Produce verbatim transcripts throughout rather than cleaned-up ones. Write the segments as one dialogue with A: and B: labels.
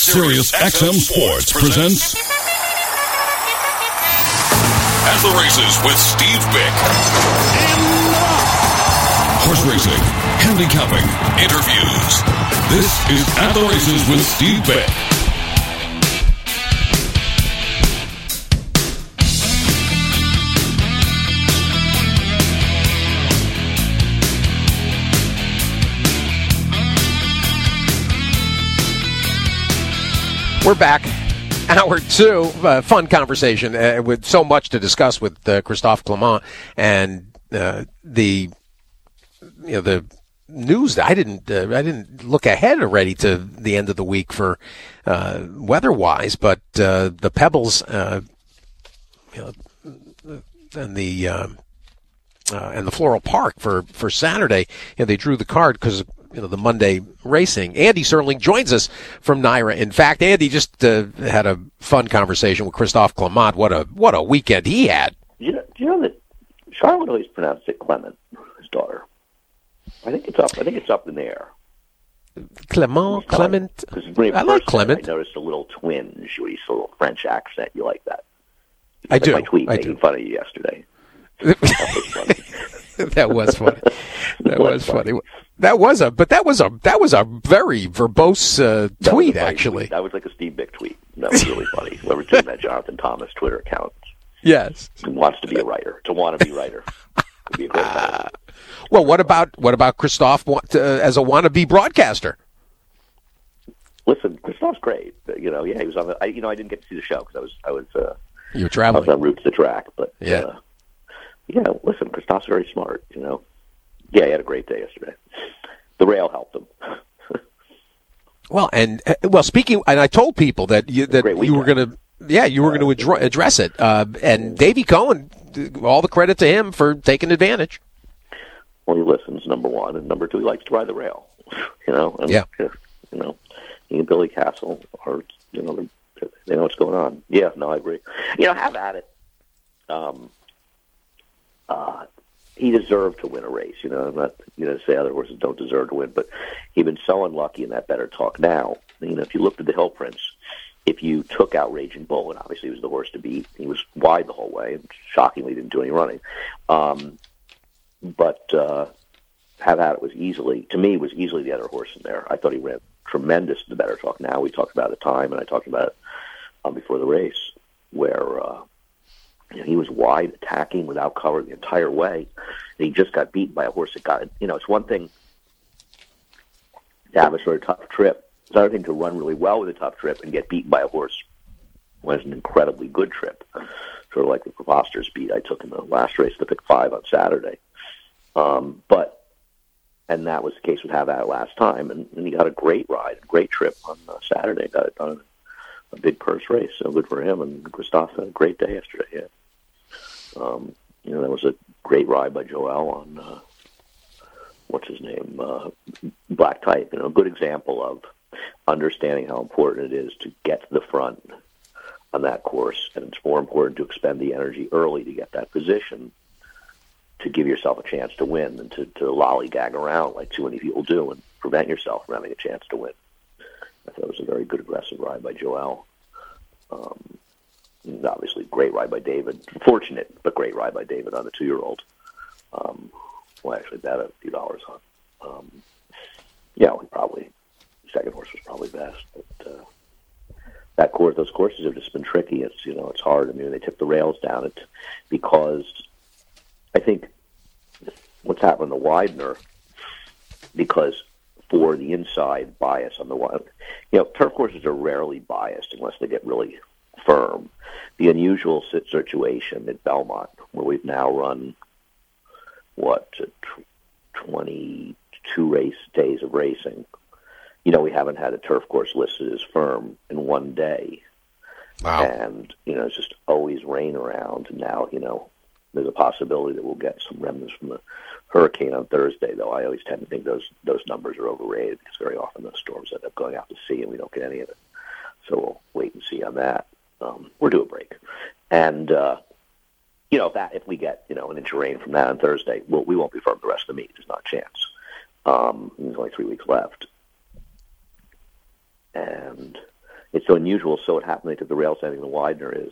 A: Sirius X M Sports presents At the Races with Steve Bick. Horse racing, handicapping, interviews. This is At the Races with Steve Bick.
B: We're back. Hour two, uh, fun conversation uh, with so much to discuss with uh, Christophe Clement and uh, the you know the news that I didn't uh, I didn't look ahead already to the end of the week for uh, weather-wise, but uh, the Pebbles uh, you know, and the uh, uh, and the Floral Park for for Saturday, you know, they drew the card because you know the Monday racing. Andy Serling joins us from NYRA. In fact, Andy just uh, had a fun conversation with Christophe Clement. What a what a weekend he had.
C: Do you know, do you know that Charlotte always pronounced it Clement, his daughter? I think it's up. I think it's up in the air.
B: Clement, Clement. I like Clement.
C: I noticed a little twinge. You used a little French accent. You like that? You
B: I
C: like
B: do.
C: My tweet
B: I
C: making
B: do.
C: fun of you yesterday.
B: That was funny. That was funny. That was a, but that was a, that was a very verbose uh, tweet, actually.
C: Tweet. That was like a Steve Bick tweet. That was really funny. Whoever's doing that Jonathan Thomas Twitter account.
B: Yes.
C: Wants to be a writer. To want to be a writer. Would be a great uh,
B: well, what about what about Christophe want to, uh, as a wannabe broadcaster?
C: Listen, Christophe's great. You know, yeah, he was on the. I, you know, I didn't get to see the show because I was, I was. Uh,
B: you were traveling.
C: I was en route to the track, but
B: yeah.
C: Uh, Yeah, listen, Christophe's very smart, you know. Yeah, he had a great day yesterday. The rail helped him.
B: well, and uh, well, speaking, and I told people that you, that you were going to, yeah, you were uh, going to adre- address it. Uh, and Davey Cohen, all the credit to him for taking advantage.
C: Well, he listens, number one, and number two, he likes to ride the rail. You know, and,
B: yeah,
C: you know, he and Billy Castle are, you know, they know what's going on. Yeah, no, I agree. You know, have at it. Um. Uh, he deserved to win a race. You know, I'm not going to say other horses don't deserve to win, but he'd been so unlucky in that Better Talk Now. You know, if you looked at the Hill Prince, if you took out Raging Bull, and obviously he was the horse to beat, he was wide the whole way, and shockingly didn't do any running. Um, but uh, Have At It was easily, to me, was easily the other horse in there. I thought he ran tremendous in the Better Talk Now. We talked about it at the time, and I talked about it um, before the race, where uh, you know, he was wide, attacking without cover the entire way. And he just got beaten by a horse that got, you know, it's one thing to have a sort of tough trip. It's another thing to run really well with a tough trip and get beaten by a horse when it's an incredibly good trip. Sort of like the preposterous beat I took in the last race, the pick five on Saturday. Um, but, and that was the case with Have At It last time. And, and he got a great ride, great trip on uh, Saturday. Got it done. A big purse race, so good for him. And Christophe had a great day yesterday. Yeah, um, you know, that was a great ride by Joel on uh, what's his name, uh, Black Type. You know, a good example of understanding how important it is to get to the front on that course, and it's more important to expend the energy early to get that position to give yourself a chance to win than to, to lollygag around like too many people do and prevent yourself from having a chance to win. I thought it was a very good aggressive ride by Joel. Um, and obviously, great ride by David. Fortunate, but great ride by David on the two-year-old. Um, well, actually, bet a few dollars on. Um, yeah, we probably second horse was probably best. But uh, that course, those courses have just been tricky. It's you know, it's hard. I mean, they took the rails down it because I think what's happened to Widener because. For the inside bias on the one. You know, turf courses are rarely biased unless they get really firm. The unusual situation at Belmont, where we've now run, what, twenty-two race days of racing, you know, we haven't had a turf course listed as firm in one day.
B: Wow.
C: And, you know, it's just always rain around. And now, you know, there's a possibility that we'll get some remnants from the hurricane on Thursday, though I always tend to think those those numbers are overrated because very often those storms end up going out to sea and we don't get any of it. So we'll wait and see on that. Um, we're due a break. And, uh, you know, if, that, if we get, you know, an inch of rain from that on Thursday, we'll, we won't be firm the rest of the meet. There's not a chance. Um, there's only three weeks left. And it's so unusual. So what happened, they took the rails down in the Widener is,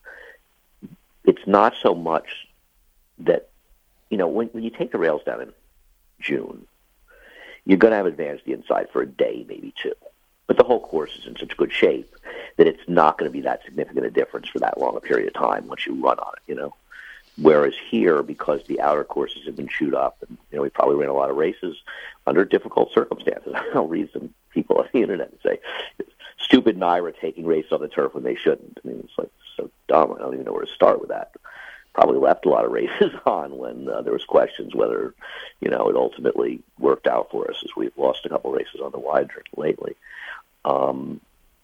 C: it's not so much that, you know, when, when you take the rails down in June, you're going to have advanced the inside for a day, maybe two. But the whole course is in such good shape that it's not going to be that significant a difference for that long a period of time once you run on it, you know. Whereas here, because the outer courses have been chewed up, and, you know, we probably ran a lot of races under difficult circumstances. I'll read some people on the internet and say, stupid Naira taking races on the turf when they shouldn't. I mean, it's like so dumb. I don't even know where to start with that. Probably left a lot of races on when uh, there was questions whether, you know, it ultimately worked out for us, as we've lost a couple races on the Widener lately. Um,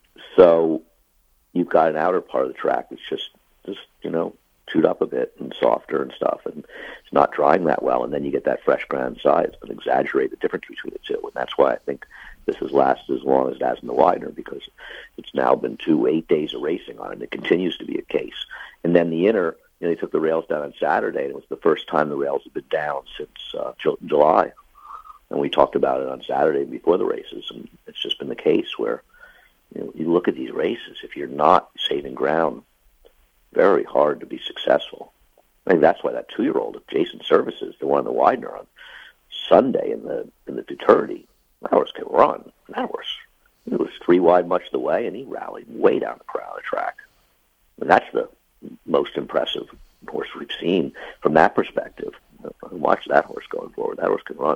C: so you've got an outer part of the track that's just, just, you know, chewed up a bit and softer and stuff, and it's not drying that well. And then you get that fresh ground side. It's going to exaggerate the difference between the two. And that's why I think this has lasted as long as it has in the Widener, because it's now been two, eight days of racing on it, and it continues to be a case. And then the inner, you know, they took the rails down on Saturday, and it was the first time the rails have been down since uh, July. And we talked about it on Saturday before the races, and it's just been the case where, you know, you look at these races, if you're not saving ground, very hard to be successful. I think that's why that two-year-old, Jason Services, the one on the Widener on Sunday in the in the Duturity, that horse can run. That horse, it was three wide much of the way, and he rallied way down the crowd the track. And that's the most impressive horse we've seen from that perspective. Watch that horse going forward. That horse can run.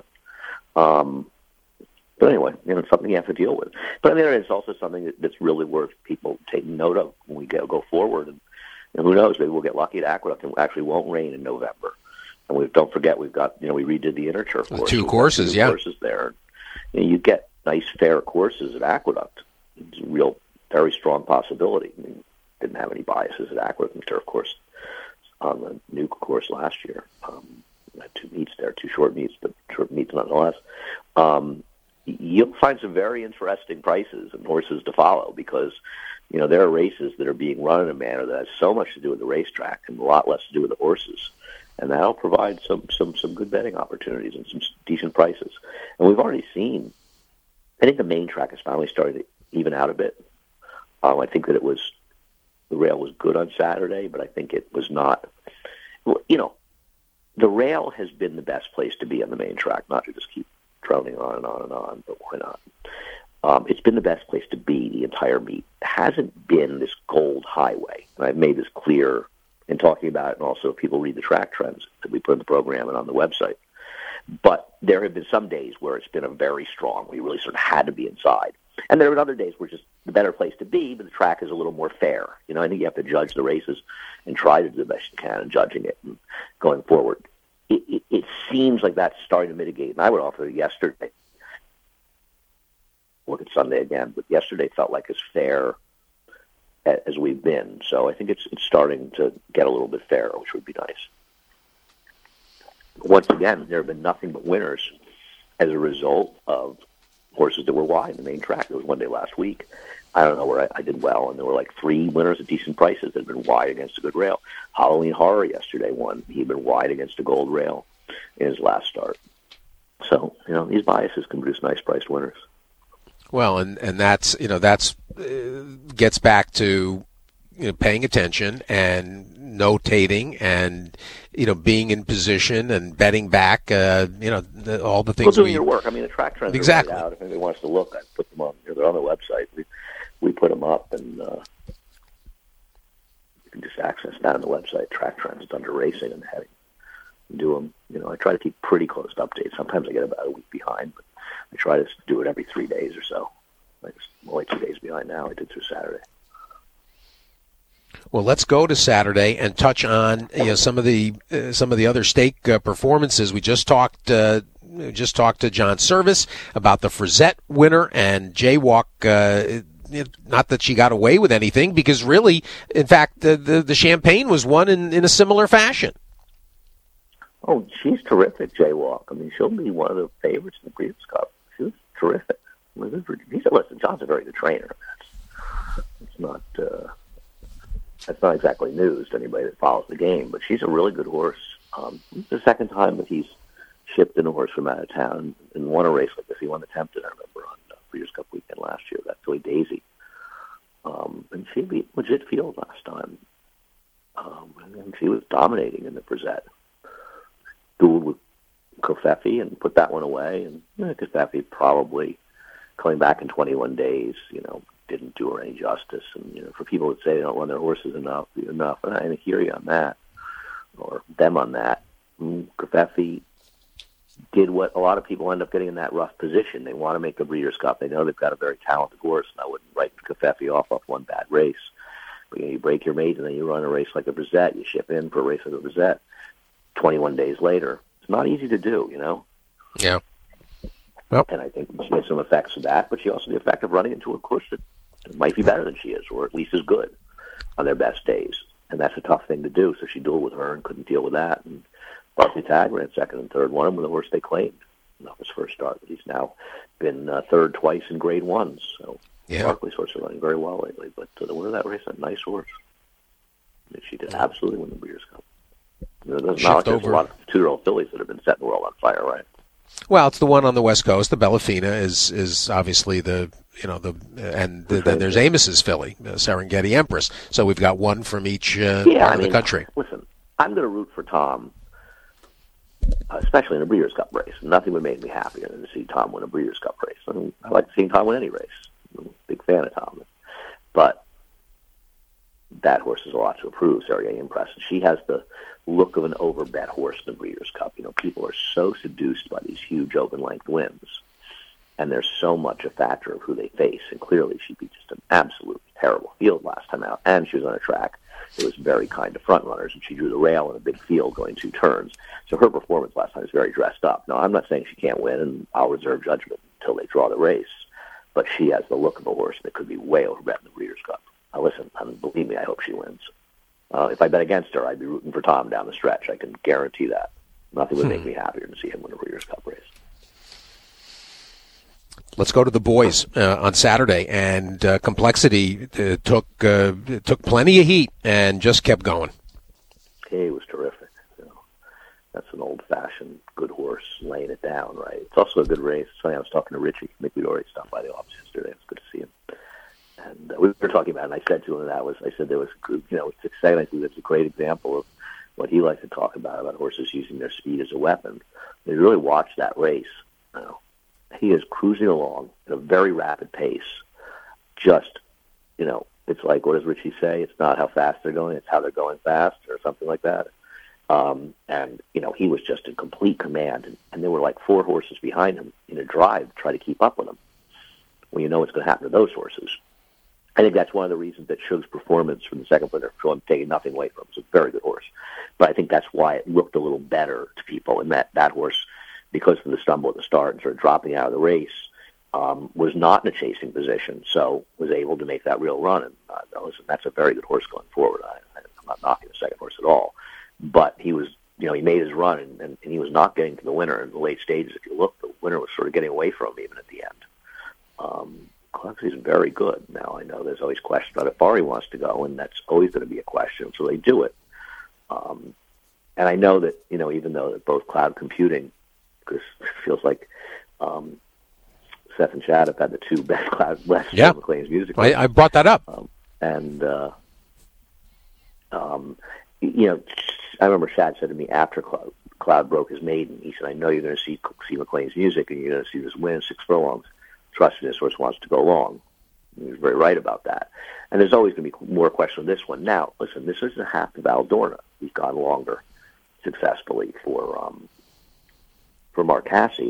C: Um, but anyway, you know, it's something you have to deal with. But on the other hand, it's also something that, that's really worth people taking note of when we go, go forward. And, and who knows, maybe we'll get lucky at Aqueduct and it actually won't rain in November. And we don't forget, we've got, you know, we redid the inner turf course.
B: Two courses,
C: two
B: yeah.
C: courses there. You know, you get nice, fair courses at Aqueduct. It's a real, very strong possibility. I mean, didn't have any biases at Aqueduct in the turf course on the new course last year. Um, had two meets there, two short meets, but short meets nonetheless. Um, you'll find some very interesting prices and horses to follow, because, you know, there are races that are being run in a manner that has so much to do with the racetrack and a lot less to do with the horses. And that'll provide some, some, some good betting opportunities and some decent prices. And we've already seen, I think the main track is finally starting to even out a bit. Um, I think that it was, the rail was good on Saturday, but I think it was not, you know, the rail has been the best place to be on the main track, not to just keep droning on and on and on, but why not? Um, it's been the best place to be the entire meet. It hasn't been this gold highway. And I've made this clear in talking about it, and also if people read the track trends that we put in the program and on the website. But there have been some days where it's been a very strong, we really sort of had to be inside. And there have been other days where it's just the better place to be, but the track is a little more fair. You know, I think you have to judge the races and try to do the best you can in judging it and going forward. It, it, it seems like that's starting to mitigate. And I would offer yesterday, look at Sunday again, but yesterday felt like as fair as we've been. So I think it's it's starting to get a little bit fairer, which would be nice. Once again, there have been nothing but winners as a result of horses that were wide in the main track. There was one day last week, I don't know, where I, I did well, and there were like three winners at decent prices that had been wide against a good rail. Halloween Horror yesterday won. He'd been wide against a gold rail in his last start. So, you know, these biases can produce nice priced winners.
B: Well, and, and that's, you know, that's uh, gets back to, you know, paying attention and notating and, you know, being in position and betting back, uh, you know, the, all the things.
C: Well, doing
B: we,
C: your work. I mean, the track trends
B: exactly.
C: are right out. If anybody wants to look, I put them on. They're on the website. We we put them up, and uh, you can just access that on the website. Track trends. It's under racing and heading. Do them. You know, I try to keep pretty close to updates. Sometimes I get about a week behind, but I try to do it every three days or so. I'm only two days behind now. I did through Saturday.
B: Well, let's go to Saturday and touch on, you know, some of the uh, some of the other stake uh, performances. We just talked uh, just talked to John Service about the Frizette winner and Jaywalk. Uh, not that she got away with anything, because really, in fact, the the, the Champagne was won in, in a similar fashion.
C: Oh, she's terrific, Jaywalk. I mean, she'll be one of the favorites in the Breeders' Cup. She was terrific. I mean, he's a, listen, John's a very good trainer. That's, it's not. Uh, That's not exactly news to anybody that follows the game, but she's a really good horse. Um, it's the second time that he's shipped in a horse from out of town and won a race like this. He won the Tempted, I remember, on uh, Breeders' Cup weekend last year, that filly Daisy. Um, and she beat legit field last time. Um, and she was dominating in the Brissett. Dueled with Kofefi and put that one away. And you know, Kofefi probably coming back in twenty-one days, you know, didn't do her any justice. And you know, for people that say they don't run their horses enough, enough, and I hear you on that, or them on that. Kofefi did what a lot of people end up getting in that rough position. They want to make the Breeders' Cup. They know they've got a very talented horse, and I wouldn't write Kofefi off off one bad race. But you know, you break your maiden, and then you run a race like a Brissett. You ship in for a race like a Brissett. twenty-one days later, it's not easy to do, you know.
B: Yeah. Well,
C: and I think she had some effects of that, but she also had the effect of running into a course that might be better than she is, or at least as good on their best days. And that's a tough thing to do. So she dueled with her and couldn't deal with that. And Barclay Tagg ran second and third, won him with the horse they claimed. Not his first start, but he's now been uh, third twice in Grade Ones. So
B: yeah.
C: Barclay's horse are running very well lately. But uh, the winner of that race, a nice horse. And she did absolutely win the Breeders' Cup. You know, there's not like there's a lot of two-year-old fillies that have been setting the world on fire, right?
B: Well, it's the one on the West Coast. The Bellafina is is obviously the you know the and the, then there's Amos's filly, uh, Serengeti Empress. So we've got one from each uh,
C: yeah,
B: part
C: I
B: of
C: mean,
B: the country.
C: Listen, I'm going to root for Tom, especially in a Breeders' Cup race. Nothing would make me happier than to see Tom win a Breeders' Cup race. I mean, I like seeing Tom win any race. I'm a big fan of Tom, but that horse has a lot to improve. Serengeti Empress, and she has the look of an overbet horse in the Breeders' Cup. You know, people are so seduced by these huge open length wins, and there's so much a factor of who they face. And clearly, she beat just an absolutely terrible field last time out, and she was on a track that was very kind to front runners, and she drew the rail in a big field going two turns. So her performance last time was very dressed up. Now, I'm not saying she can't win, and I'll reserve judgment until they draw the race, but she has the look of a horse that could be way overbet in the Breeders' Cup. Now, listen, I mean, believe me, I hope she wins. Uh, if I bet against her, I'd be rooting for Tom down the stretch. I can guarantee that. Nothing would
B: hmm.
C: make me happier than see him win a Breeders' Cup race.
B: Let's go to the boys uh, on Saturday, and uh, Complexity uh, took uh, took plenty of heat and just kept going.
C: He was terrific. You know, that's an old-fashioned good horse laying it down, right? It's also a good race. It's funny, I was talking to Richie McLeod stopped by the office yesterday. It was good to see him. And uh, we were talking about it, and I said to him that was, I said there was, you know, it's exciting. I think that's a great example of what he likes to talk about, about horses using their speed as a weapon. They really watched that race. You know, he is cruising along at a very rapid pace. Just, you know, it's like, what does Richie say? It's not how fast they're going, it's how they're going fast, or something like that. Um, and, you know, he was just in complete command, and, and there were like four horses behind him in a drive to try to keep up with him. Well, you know what's going to happen to those horses. I think that's one of the reasons that Shug's performance from the second winner, so I'm taking nothing away from him, it's a very good horse. But I think that's why it looked a little better to people, and that that horse, because of the stumble at the start and sort of dropping out of the race, um, was not in a chasing position, so was able to make that real run. And uh, listen, that's a very good horse going forward. I, I'm not knocking the second horse at all, but he was, you know, he made his run, and, and, and he was not getting to the winner in the late stages. If you look, the winner was sort of getting away from him even at the end. Um, He's very good. Now, I know there's always questions about how far he wants to go, and that's always going to be a question, so they do it. Um, and I know that, you know, even though they're both cloud computing, because it feels like um, Seth and Chad have had the two best cloud, best
B: yeah.
C: McLean's music.
B: I, I brought that up.
C: Um, and, uh, um, you know, I remember Chad said to me after Cloud, Cloud broke his maiden, he said, I know you're going to see, see McLean's music, and you're going to see this win six furlongs. Trust me, this horse wants to go long. He was very right about that. And there's always going to be more question on this one. Now, listen, this isn't half of Aldorna. He's gone longer successfully for um, for Mark Casse.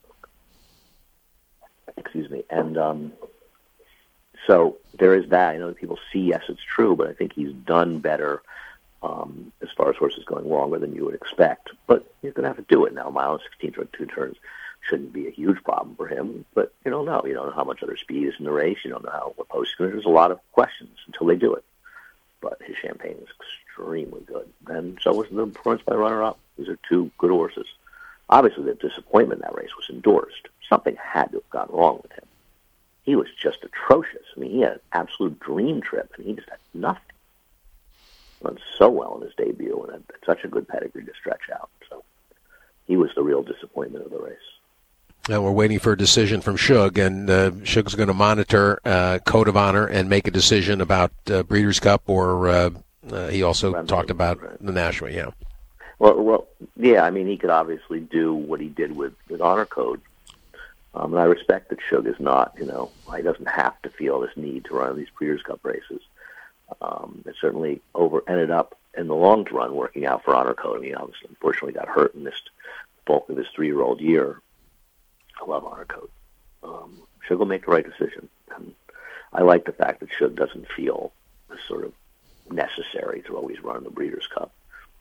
C: Excuse me. And um, so there is that. I know that people see, yes, it's true, but I think he's done better um, as far as horses going longer than you would expect. But you're going to have to do it now. A mile and sixteen to two turns shouldn't be a huge problem for him, but you don't know. You don't know how much other speed is in the race. You don't know how what post. There's a lot of questions until they do it. But his Champagne was extremely good, and so was the performance by the runner-up. These are two good horses. Obviously, the disappointment in that race was endorsed. Something had to have gone wrong with him. He was just atrocious. I mean, he had an absolute dream trip, and he just had nothing. Run so well in his debut, and had such a good pedigree to stretch out. So he was the real disappointment of the race.
B: And we're waiting for a decision from Shug, and uh, Shug's going to monitor uh, Code of Honor and make a decision about uh, Breeders' Cup, or uh, uh, he also
C: Right.
B: talked about
C: Right.
B: the National, yeah.
C: Well, well, yeah. I mean, he could obviously do what he did with, with Honor Code, um, and I respect that Shug is not. You know, he doesn't have to feel this need to run these Breeders' Cup races. Um, it certainly over ended up in the long run working out for Honor Code. I mean, obviously, unfortunately, got hurt and missed the bulk of his three-year-old year. I love Honor Code. Um, Shug will make the right decision, and I like the fact that Shug doesn't feel sort of necessary to always run the Breeders' Cup.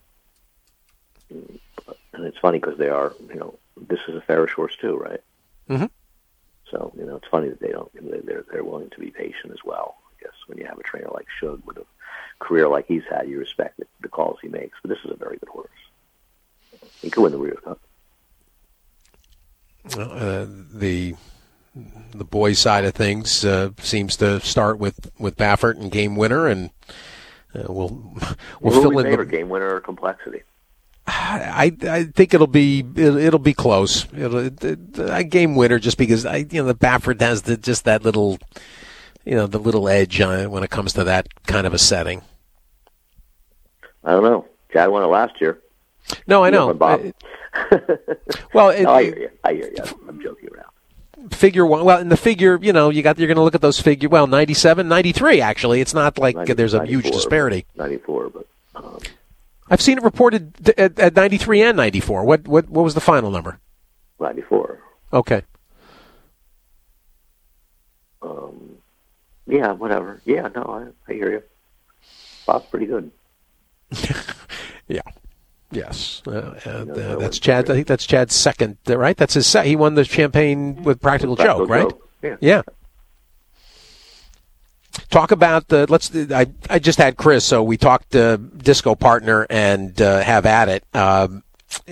C: And it's funny because they are, you know, this is a fairish horse too, right?
B: Mm-hmm.
C: So, you know, it's funny that they don't, they're, they're willing to be patient as well. I guess when you have a trainer like Shug with a career like he's had, you respect the, the calls he makes. But this is a very good horse. He could win the Breeders' Cup.
B: Well, uh, the the boys' side of things uh, seems to start with, with Baffert and Game Winner, and uh, we'll we'll
C: Who
B: fill
C: would
B: in.
C: favor,
B: The,
C: Game Winner or Complexity?
B: I I think it'll be it'll, it'll be close. It'll, it, it, a Game Winner, just because I you know the Baffert has the, just that little you know the little edge on it when it comes to that kind of a setting.
C: I don't know. Chad won it last year.
B: No, I know.
C: Bob.
B: Well, it,
C: no, I hear you. I hear you. I'm joking around.
B: Figure one. Well, in the figure, you know, you got you're going to look at those figure. Well, ninety-seven, ninety-three. Actually, it's not like
C: ninety,
B: there's a huge disparity.
C: ninety-four, but um,
B: I've seen it reported at, at ninety-three and ninety-four. What what what was the final number?
C: ninety-four.
B: Okay.
C: Um, yeah, whatever. Yeah, no, I, I hear you. Bob's pretty good.
B: Yeah. Yes. Uh, and,
C: no,
B: uh,
C: no,
B: that's
C: no,
B: Chad. I think that's Chad's second. uh, Right. That's his. Se- he won the Champagne with Practical,
C: Practical
B: Joke. Right.
C: Joke, yeah.
B: Yeah. Talk about the. Let's. I I just had Chris, so we talked uh, Disco Partner and uh, have at it. Um,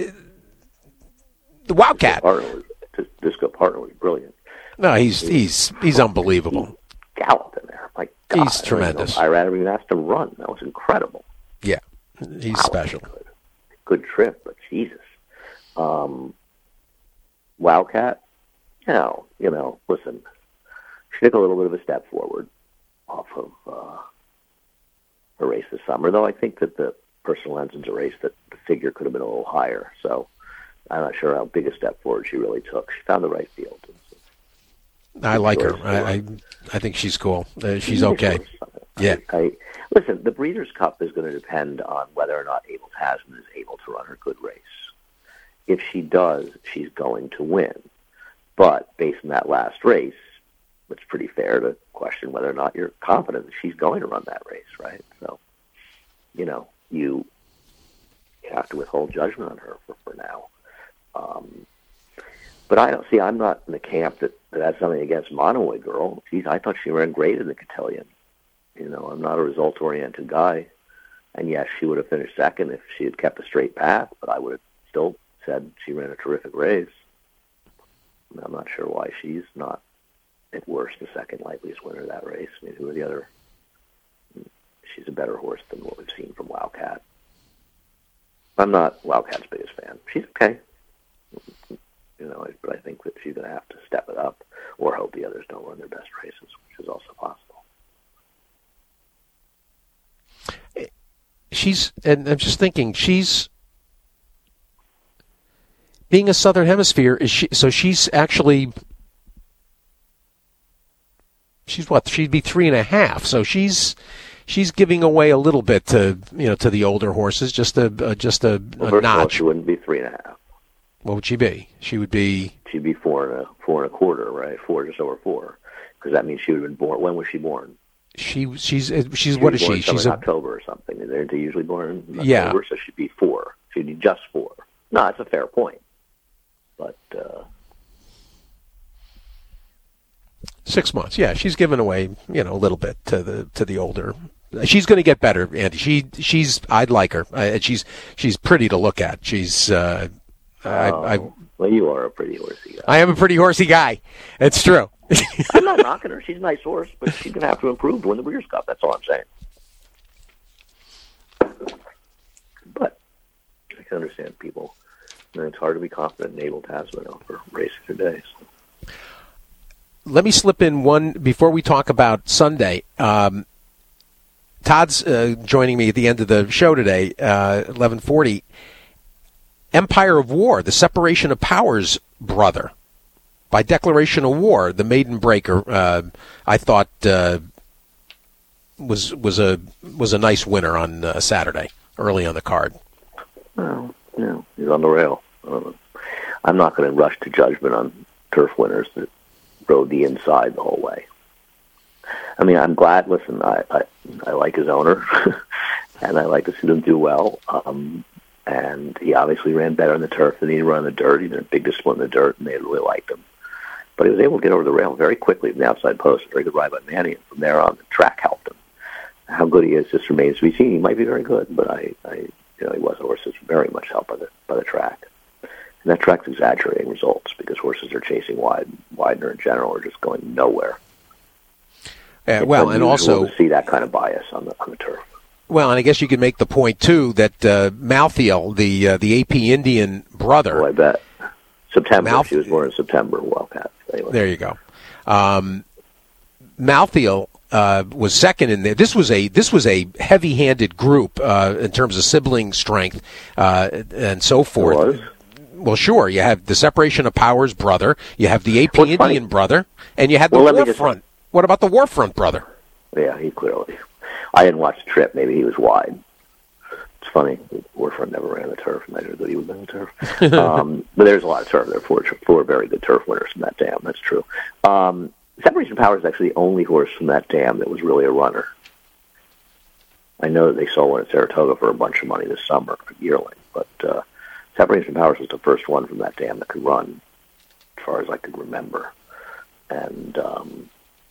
B: the Wildcat.
C: Partner was, Disco Partner was brilliant.
B: No, he's he's he's unbelievable.
C: He galloped in there. My God,
B: He's tremendous.
C: I rather even asked him to run. That was incredible.
B: Yeah, he's
C: Wow,
B: special.
C: Good. good trip, but Jesus. Um, Wildcat, you know, you know, listen, she took a little bit of a step forward off of uh, her race this summer, though I think that the Personal Ensign's a race that the figure could have been a little higher, so I'm not sure how big a step forward she really took. She found the right field.
B: I like her. I, I I think she's cool. Uh, she's okay. Yeah.
C: I, I, listen, the Breeders' Cup is going to depend on whether or not Abel Tasman is able to run her good race. If she does, she's going to win. But based on that last race, it's pretty fair to question whether or not you're confident that she's going to run that race, right? So, you know, you have to withhold judgment on her for, for now. Um, but I don't see, I'm not in the camp that, that has something against Monomoy Girl. Geez, I thought she ran great in the Cotillion. You know, I'm not a result-oriented guy. And yes, she would have finished second if she had kept a straight path, but I would have still said she ran a terrific race. I mean, I'm not sure why she's not, at worst, the second likeliest winner of that race. I mean, who are the other? She's a better horse than what we've seen from Wildcat. I'm not Wildcat's biggest fan. She's okay. You know, but I think that she's going to have to step it up or hope the others don't run their best races, which is also possible.
B: She's, and I'm just thinking, she's being a Southern Hemisphere. Is she? So she's actually, she's what? She'd be three and a half. So she's she's giving away a little bit to you know to the older horses, just a uh, just a,
C: well,
B: a
C: first
B: notch.
C: Of all, she wouldn't be three and a half.
B: What would she be? She would be.
C: She'd be four and a four and a quarter, right? Four, just over four, because that means she would have been born. When was she born?
B: She she's she's
C: she
B: what is she?
C: She's
B: She's
C: in
B: a
C: October or something. They're usually born in October,
B: Yeah.
C: so she'd be four. She'd be just four. No, it's a fair point, but uh,
B: six months. Yeah, she's giving away you know a little bit to the to the older. She's going to get better, Andy. She she's I'd like her. Uh, she's she's pretty to look at. She's uh, I,
C: oh,
B: I
C: well, you are a pretty horsey guy.
B: I am a pretty horsey guy. It's true.
C: I'm not knocking her. She's a nice horse, but she's going to have to improve to win the Breeders' Cup. That's all I'm saying. But I can understand people And it's hard to be confident in Abel Tasman for racing today. So.
B: Let me slip in one before we talk about Sunday. Um, Todd's uh, joining me at the end of the show today, uh, eleven forty. Empire of War, the Separation of Powers brother, by declaration of war, the maiden breaker. Uh, I thought uh, was was a was a nice winner on uh, Saturday, early on the card.
C: Well, yeah, he's on the rail. Uh, I'm not going to rush to judgment on turf winners that rode the inside the whole way. I mean, I'm glad. Listen, I I, I like his owner, and I like to see them do well. Um, and he obviously ran better in the turf than he ran in the dirt. He did a big display in the dirt, and they really liked him. But he was able to get over the rail very quickly from the outside post. A very good ride by Manny, and from there on, the track helped him. How good he is just remains to be seen. He might be very good, but I, I you know, he was a horse that's very much helped by the by the track. And that track's exaggerating results because horses are chasing wide, Widener in general are just going nowhere.
B: Uh, well, and also
C: to see that kind of bias on the on the turf.
B: Well, and I guess you could make the point too that uh, Malthiel, the uh, the A P Indian brother.
C: Oh, I bet September.
B: Malth-
C: she was born in September. Wildcat. Anyway.
B: There you go. Um, Malthiel uh, was second in there. This was a this was a heavy-handed group uh, in terms of sibling strength uh, and so forth.
C: It was?
B: Well, sure. You have the Separation of Powers brother. You have the A P
C: What's
B: Indian
C: funny?
B: brother, and you had the
C: Well, let me
B: Warfront.
C: just-
B: What about the Warfront brother?
C: Yeah, he clearly. I didn't watch the trip. Maybe he was wide. It's funny. Warfront never ran the turf. Neither did he was in the turf. um, but there's a lot of turf. There are four, four very good turf winners from that dam. That's true. Um, Separation of Powers is actually the only horse from that dam that was really a runner. I know that they sold one at Saratoga for a bunch of money this summer, a yearling, but uh, Separation of Powers was the first one from that dam that could run, as far as I could remember. And um,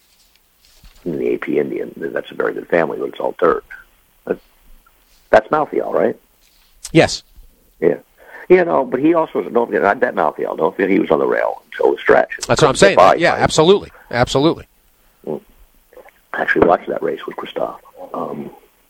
C: in the A P Indian, that's a very good family, but it's all dirt. That's, that's Malthiel, right?
B: Yes.
C: Yeah. Yeah, no, but he also was, don't forget, I bet Malthiel, don't forget he was on the rail until the stretch.
B: That's what I'm saying.
C: By,
B: yeah,
C: right?
B: absolutely. Absolutely.
C: I actually watched that race with Christophe. Um,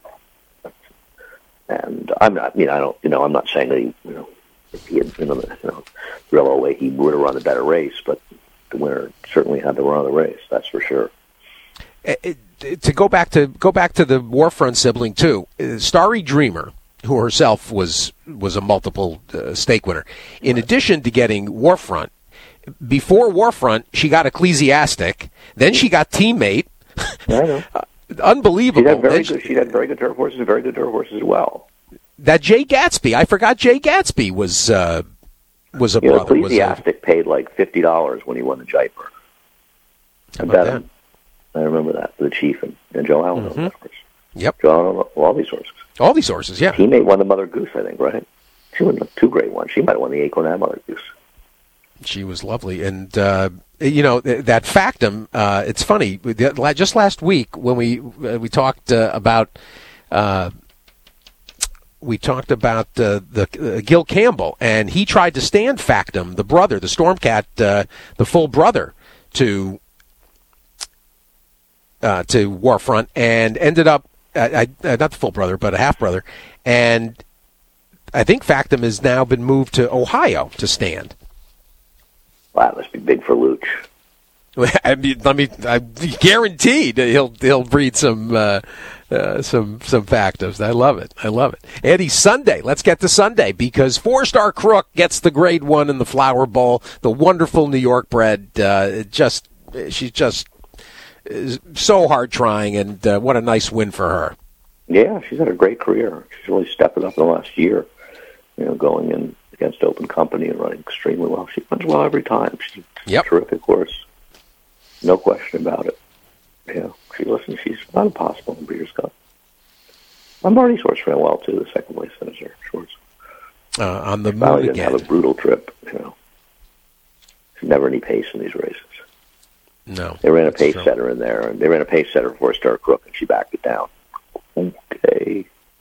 C: and I'm not, you know, I don't, you know, I'm not saying that he, you know, if he had, you know, you know, real away, he would have run a better race, but the winner certainly had to run the race, that's for sure.
B: It, it, to go back to go back to the Warfront sibling too, uh, Starry Dreamer, who herself was was a multiple uh, stake winner. In addition to getting Warfront, before Warfront, she got Ecclesiastic. Then she got Teammate.
C: I know.
B: uh, unbelievable.
C: She had very
B: she,
C: good. She had very good turf horses and very good turf horses as well.
B: That Jay Gatsby, I forgot Jay Gatsby was uh, was a
C: You know,
B: brother. Was
C: Ecclesiastic a, paid like fifty dollars when he won the Jaipur.
B: How about that?
C: I remember that, the Chief and, and Joe Allen.
B: Mm-hmm.
C: Of course.
B: Yep.
C: Joe Allen, all these horses.
B: All these horses, yeah.
C: Teammate won the Mother Goose, I think, right? She won two great ones. She might have won the Acorn and Mother Goose.
B: She was lovely. And, uh, you know, that Factum, uh, it's funny. Just last week when we uh, we talked uh, about uh, we talked about uh, the uh, Gil Campbell, and he tried to stand Factum, the brother, the Stormcat, uh, the full brother, to uh, to Warfront, and ended up, uh, uh, not the full brother, but a half brother, and I think Factum has now been moved to Ohio to stand.
C: Wow, that must be big for Luch.
B: I mean, let me. I guaranteed he'll he'll breed some uh, uh, some some Factums. I love it. I love it. Eddie, Sunday. Let's get to Sunday because Four Star Crook gets the grade one in the Flower Bowl. The wonderful New York bred. Uh, just she's just so hard trying, and uh, what a nice win for her.
C: Yeah, she's had a great career. She's really stepped it up in the last year. You know, going in against Open Company and running extremely well. She runs well every time. She's
B: yep.
C: a terrific horse. No question about it. Yeah, she listen. She's not impossible in Breeders' Cup. Lombardi's horse ran well too. The second place finisher, Schwartz.
B: Uh, on the
C: move
B: again.
C: Didn't have a brutal trip. You know, there's never any pace in these races.
B: No,
C: they ran a pace
B: true.
C: setter in there, and they ran a pace setter for Star Crook, and she backed it down. Okay.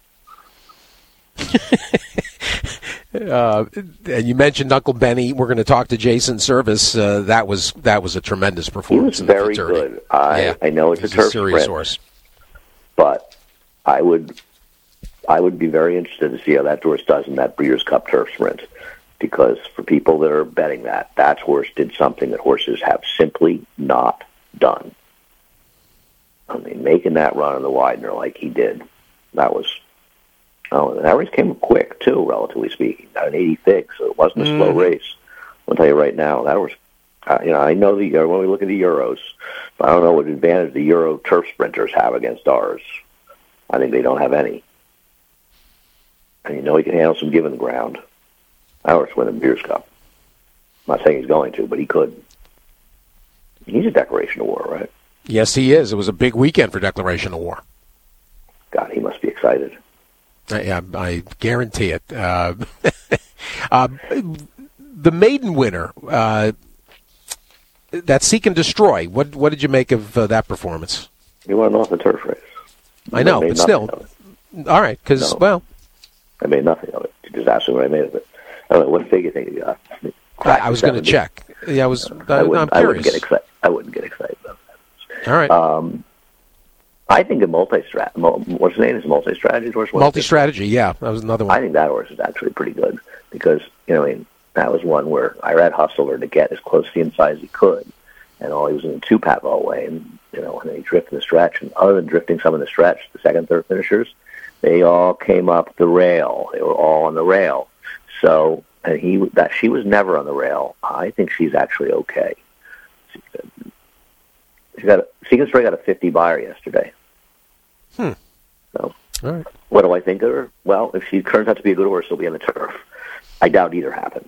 B: Uh, and you mentioned Uncle Benny. We're going to talk to Jason Service. Uh, that was that was a tremendous performance.
C: He was very good. I
B: yeah.
C: I know it's
B: He's
C: a turf
B: a serious
C: sprint,
B: horse,
C: but I would I would be very interested to see how that horse does in that Breeders' Cup turf sprint. because for people that are betting that, that horse did something that horses have simply not done. I mean, making that run on the Widener like he did, that was, oh, and that race came quick, too, relatively speaking. Got an eighty fig, so it wasn't a mm. slow race. I'll tell you right now, that was, uh, you know, I know the uh, when we look at the Euros, but I don't know what advantage the Euro turf sprinters have against ours. I think they don't have any. And you know he can handle some given ground. I horse win the Beers Cup. I'm not saying he's going to, but he could. He's a declaration of war, right?
B: Yes, he is. It was a big weekend for declaration of war.
C: God, he must be excited.
B: I, I, I guarantee it. Uh, uh, the maiden winner, uh, that Seek and Destroy. What what did you make of uh, that performance?
C: He won off the turf race.
B: I know, but still. All right, because,
C: no,
B: well.
C: I made nothing of it. You just asked me what I made of it. I don't know, what figure you think you got?
B: I, I was going to check. Yeah, I was. I,
C: I wouldn't,
B: I'm
C: I wouldn't
B: curious.
C: get excited. I wouldn't get excited about that.
B: All right.
C: Um, I think a multi-strat. What's his name? Is multi-strategy horse?
B: Multi-strategy. Yeah, that was another one.
C: I think that horse is actually pretty good because you know, I mean, that was one where Irad hustled her to get as close to the inside as he could, and all he was in the two-pat all the way, and you know, and then he drifted in the stretch. And other than drifting some in the stretch, the second, third finishers, they all came up the rail. They were all on the rail. So, and he that she was never on the rail. I think she's actually okay. She got a, Seek and Destroy got a fifty buyer yesterday.
B: Hmm.
C: So,
B: all right.
C: What do I think of her? Well, if she turns out to be a good horse, she'll be on the turf. I doubt either happened.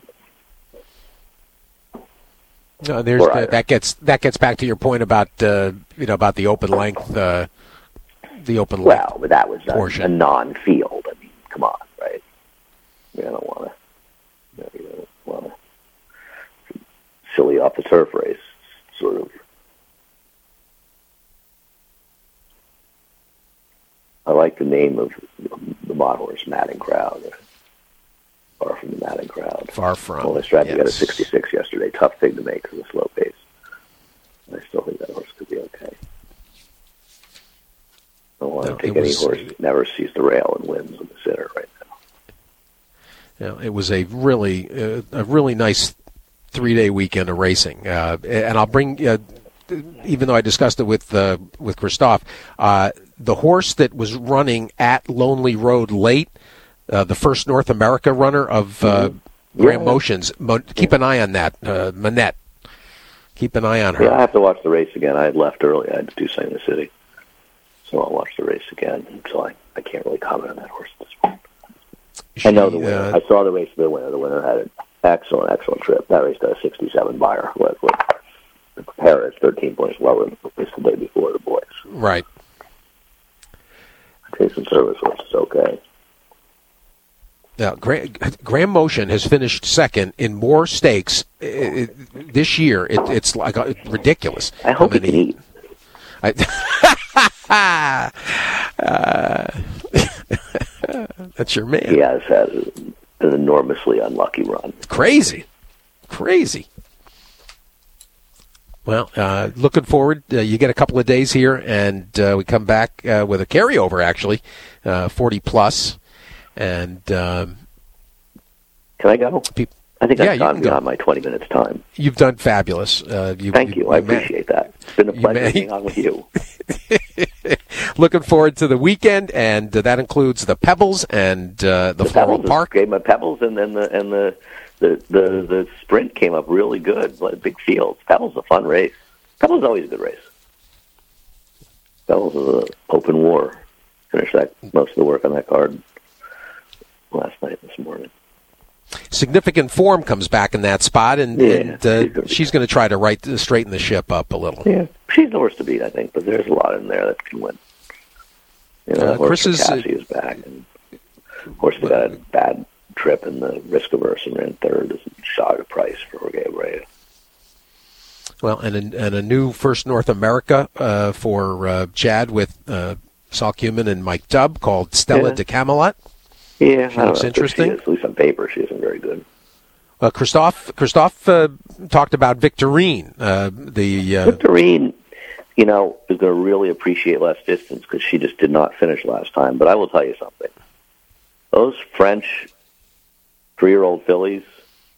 B: No, there's the, that gets that gets back to your point about uh, you know about the open length, uh, the open length.
C: Well, but that was a,
B: portion.
C: a non-field. I mean, come on, right? I, mean, I don't want to, you know, want to silly off the turf race, sort of. I like the name of the model horse, Matting Crowd. Far from the Matting Crowd.
B: Far from.
C: Well, this strategy
B: yes.
C: got a sixty-six yesterday. Tough thing to make because of the slow pace. I still think that horse could be okay. I don't want
B: no,
C: to take
B: any
C: was, horse that never sees the rail and wins in the center right now.
B: Yeah, it was a really, uh, a really nice three-day weekend of racing, uh, and I'll bring. Uh, even though I discussed it with uh, with Christophe, uh, the horse that was running at Lonely Road late, uh, the first North America runner of uh, mm-hmm. Graham yeah. Motions. Mo- keep an eye on that, uh, Manette. Keep an eye on her.
C: Yeah, I have to watch the race again. I had left early. I had to do something in the city. So I'll watch the race again. So I, I can't really comment on that horse at this point. She, I know the winner. Uh, I saw the race of the winner. The winner had an excellent, excellent trip. That race got a sixty-seven buyer. What, what, the compare is thirteen points lower than the race the day before the boys.
B: Right.
C: Jason Service horse is okay.
B: Now, Graham, Graham Motion has finished second in more stakes it, it, this year. It, it's like uh, ridiculous.
C: I hope he can eat.
B: I, uh, that's your man.
C: He has had an enormously unlucky run.
B: Crazy. Crazy. Well, uh, looking forward. Uh, you get a couple of days here, and uh, we come back uh, with a carryover, actually, uh, forty plus. And um,
C: can I go? Pe- I think
B: yeah,
C: I've gone beyond go. my twenty minutes time.
B: You've done fabulous. Uh, you,
C: Thank you. you. I appreciate
B: man.
C: that. It's been a pleasure being on with you.
B: Looking forward to the weekend, and uh, that includes the Pebbles and uh, the, the Floral Park.
C: Great. My Pebbles and then the and the, the the the sprint came up really good. Big fields. Pebbles is a fun race. Pebbles is always a good race. Pebbles is an open war. Finished that most of the work on that card last night, this morning.
B: Significant form comes back in that spot, and,
C: yeah,
B: and uh, she's going to try to right straighten the ship up a little.
C: Yeah, she's the horse to beat, I think, but there's a lot in there that can win. You know, uh, Chris is, Cassie is back, and of course they got a bad trip in the risk averse and ran third as a shot of price for Jorge Abreu.
B: Well, and a, and a new First North America uh, for uh, Chad with uh, Saul Cumin and Mike Tubb called Stella
C: yeah.
B: de Camelot.
C: Yeah,
B: she looks interesting.
C: At least on paper, she isn't very good.
B: Uh, Christophe, Christophe uh, talked about Victorine. Uh, the uh,
C: Victorine, you know, is going to really appreciate less distance because she just did not finish last time. But I will tell you something. Those French three-year-old fillies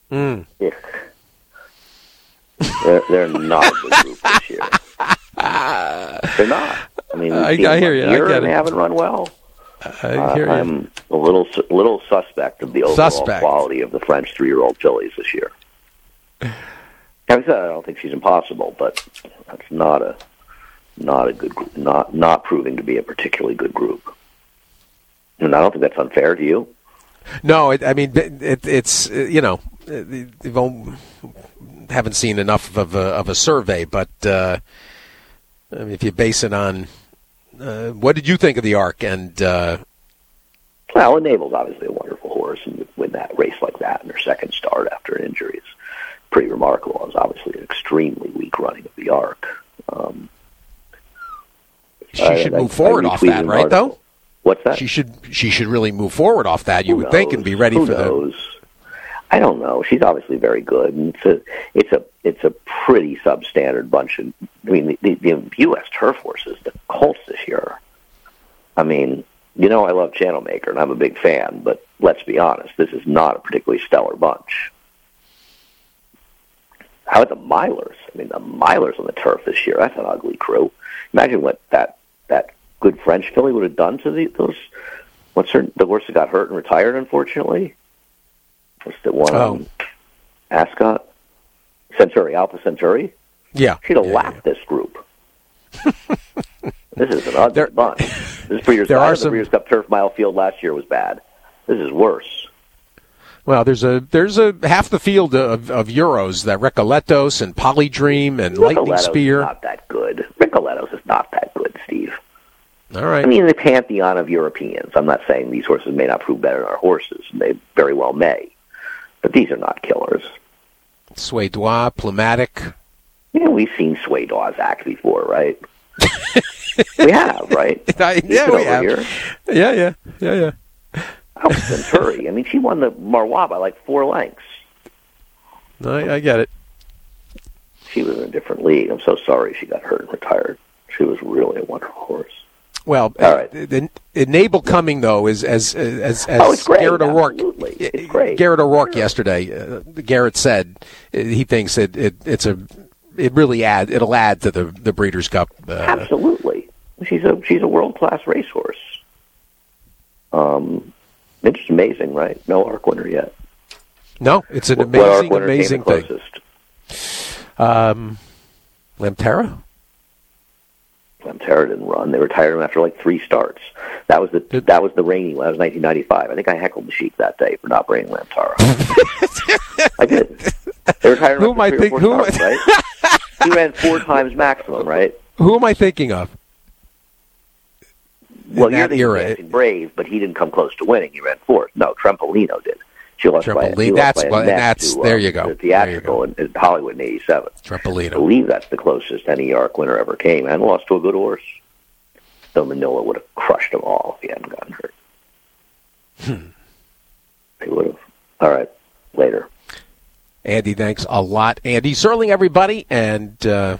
B: Mm.
C: Yeah. They're, they're not a good group this year. They're not. I mean,
B: I, I hear you. I get
C: and
B: it.
C: They haven't run well.
B: I hear
C: uh,
B: you.
C: I'm a little little suspect of the overall
B: Suspect.
C: quality of the French three-year-old fillies this year. Having said that, I don't think she's impossible, but that's not a not a good group, not not proving to be a particularly good group. And I don't think that's unfair to you.
B: No, it, I mean it, it, it's uh, you know you won't, haven't seen enough of a, of a survey, but uh, I mean, if you base it on uh, what did you think of the Arc? And uh,
C: well, Enable's obviously a wonderful horse, and to win that race like that in her second start after an injury is pretty remarkable. It was obviously an extremely weak running of the Arc. Um,
B: she
C: I,
B: should
C: I,
B: move forward off that, right?
C: article.
B: Though
C: what's that?
B: She should she should really move forward off that. You
C: Who
B: would
C: knows?
B: think and be ready
C: Who
B: for
C: knows?
B: the.
C: I don't know. She's obviously very good, and it's a it's a it's a pretty substandard bunch of. I mean, the, the, the U S turf horses, the Colts this year. I mean, you know, I love Channel Maker, and I'm a big fan, but let's be honest, this is not a particularly stellar bunch. How about the Milers? I mean, the Milers on the turf this year, that's an ugly crew. Imagine what that that good French filly would have done to the, those. What's her? The horse that got hurt and retired, unfortunately. What's the one?
B: Oh.
C: Um, Ascot? Centauri, Alpha Centauri?
B: Yeah.
C: She'd have
B: yeah,
C: lapped
B: yeah.
C: this group. This is an ugly
B: There-
C: bunch. This Breeders'
B: there
C: Cup.
B: are
C: The
B: some-
C: Breeders' Cup Turf Mile Field last year was bad. This is worse.
B: Well, there's a there's a half the field of, of Euros that Recoletos and Polydream and Lightning
C: Ricoletto's
B: Spear.
C: is not that good. Ricoletto's is not that good, Steve.
B: All right.
C: I mean, the pantheon of Europeans. I'm not saying these horses may not prove better than our horses, and they very well may. But these are not killers.
B: Suédois, Plumatic.
C: You know, we've seen Suédois act before, right? We have, right?
B: I,
C: He's
B: yeah,
C: been
B: we
C: over
B: have.
C: here.
B: Yeah, yeah, yeah, yeah.
C: Alpha Centauri. I mean, she won the Marois by like four lengths.
B: I, I get it.
C: She was in a different league. I'm so sorry she got hurt and retired. She was really a wonderful horse.
B: Well,
C: All right.
B: uh, the, Enable Coming though is as as as
C: Oh, it's great.
B: Garrett O'Rourke.
C: Absolutely. It's great.
B: Garrett O'Rourke yesterday. Uh, Garrett said uh, he thinks it, it it's a it really add it'll add to the the Breeders' Cup. Uh,
C: Absolutely. She's a she's a world class racehorse. Um, it's just amazing, right? No Arc winner yet.
B: no, it's an
C: What- what Arc
B: amazing,
C: winner came
B: amazing
C: the
B: thing.
C: closest?
B: Um, Lamtera.
C: Lamtera didn't run. They retired him after like three starts. That was the
B: Did-
C: that was the rainy. That was nineteen ninety-five. I think I heckled the Sheik that day for not bringing Lamtera. I did. They retired him
B: Who am I
C: after three or
B: think-
C: four
B: who am
C: starts, right? He ran four times maximum, right?
B: Who am I thinking of?
C: Well,
B: In
C: you're
B: that
C: thinking
B: era,
C: Dancing Brave, but he didn't come close to winning. He ran fourth. No, Trempolino did. She lost by,
B: Trempolino,
C: she lost
B: that's
C: by a
B: what- and
C: neck
B: that's-
C: to, uh,
B: there you go.
C: The
B: There you
C: theatrical
B: go.
C: in, in Hollywood in eighty-seven. I
B: Trempolino.
C: believe that's the closest any Arc winner ever came, and lost to a good horse. Though Manila would have crushed them all if he hadn't gotten hurt.
B: Hmm.
C: He would have. All right, later.
B: Andy, thanks a lot. Andy Serling, everybody, and uh,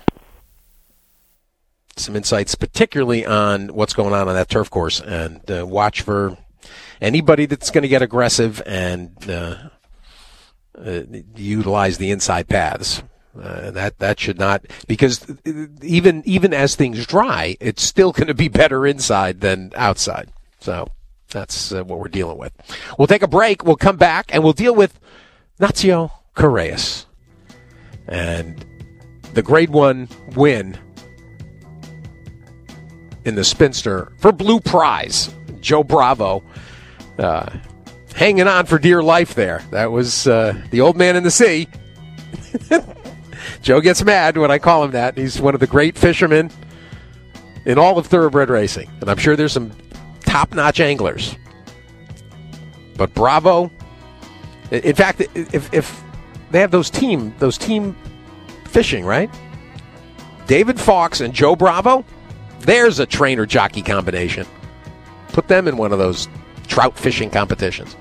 B: some insights, particularly on what's going on on that turf course. And uh, watch for anybody that's going to get aggressive and uh, uh, utilize the inside paths. Uh, that that should not, because even even as things dry, it's still going to be better inside than outside. So that's uh, what we're dealing with. We'll take a break. We'll come back and we'll deal with Nacio Correas and the Grade One win in the Spinster for Blue Prize. Joe Bravo uh, hanging on for dear life there. That was uh, the old man in the sea. Joe gets mad when I call him that. He's one of the great fishermen in all of thoroughbred racing. And I'm sure there's some top-notch anglers. But Bravo, in fact, if if they have those team those team fishing, right? David Fawkes and Joe Bravo, there's a trainer-jockey combination. Put them in one of those trout fishing competitions.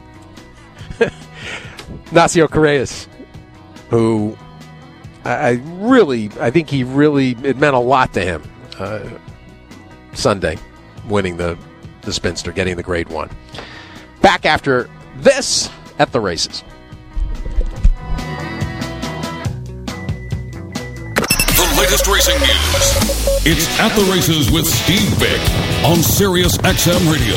B: Nacio Correas, who I, I really, I think he really, it meant a lot to him uh, Sunday, winning the, the Spinster, getting the Grade One. Back after this at the races.
A: latest racing news. It's At the Races with Steve Vick on Sirius X M Radio.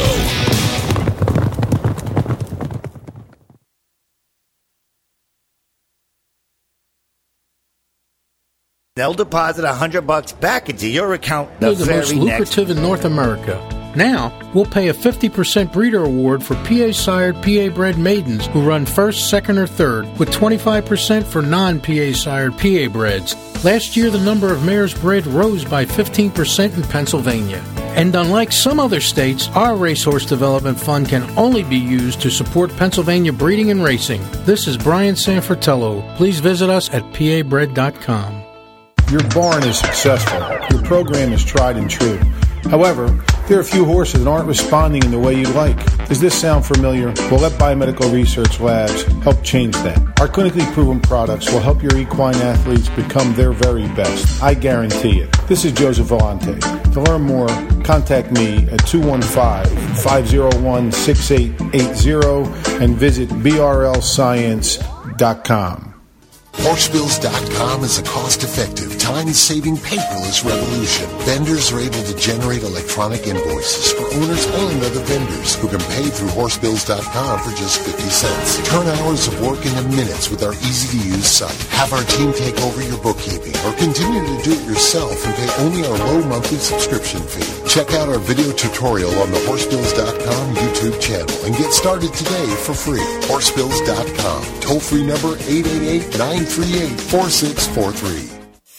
D: They'll deposit a hundred bucks back into your account the,
E: They're the
D: very
E: most lucrative
D: next
E: in North America. Now, we'll pay a fifty percent breeder award for P A-sired, P A-bred maidens who run first, second, or third, with twenty-five percent for non-P A-sired, P A-breds. Last year, the number of mares bred rose by fifteen percent in Pennsylvania. And unlike some other states, our Racehorse Development Fund can only be used to support Pennsylvania breeding and racing. This is Brian Sanfratello. Please visit us at P A bred dot com.
F: Your barn is successful. Your program is tried and true. However, there are a few horses that aren't responding in the way you'd like. Does this sound familiar? Well, let Biomedical Research Labs help change that. Our clinically proven products will help your equine athletes become their very best. I guarantee it. This is Joseph Vellante. To learn more, contact me at two one five, five oh one, six eight eight zero and visit B R L science dot com.
G: Horsebills dot com is a cost-effective, time-saving, paperless revolution. Vendors are able to generate electronic invoices for owners and other vendors who can pay through Horsebills dot com for just fifty cents. Turn hours of work into minutes with our easy-to-use site. Have our team take over your bookkeeping or continue to do it yourself and pay only our low monthly subscription fee. Check out our video tutorial on the Horsebills dot com YouTube channel and get started today for free. Horsebills dot com. Toll-free number eight eight eight, nine three eight, four six four three.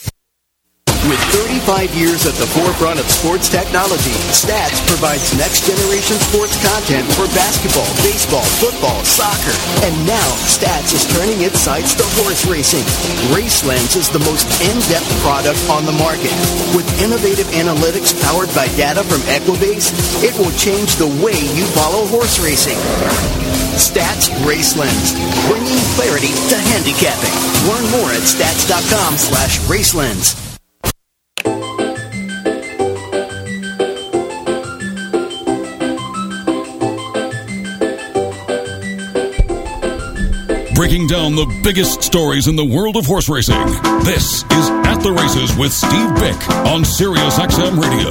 H: With thirty-five years at the forefront of sports technology, Stats provides next-generation sports content for basketball, baseball, football, soccer. And now, Stats is turning its sights to horse racing. RaceLens is the most in-depth product on the market. With innovative analytics powered by data from Equibase, it will change the way you follow horse racing. Stats RaceLens, bringing clarity to handicapping. Learn more at stats.com slash RaceLens.
A: Breaking down the biggest stories in the world of horse racing. This is At the Races with Steve Vick on Sirius X M Radio.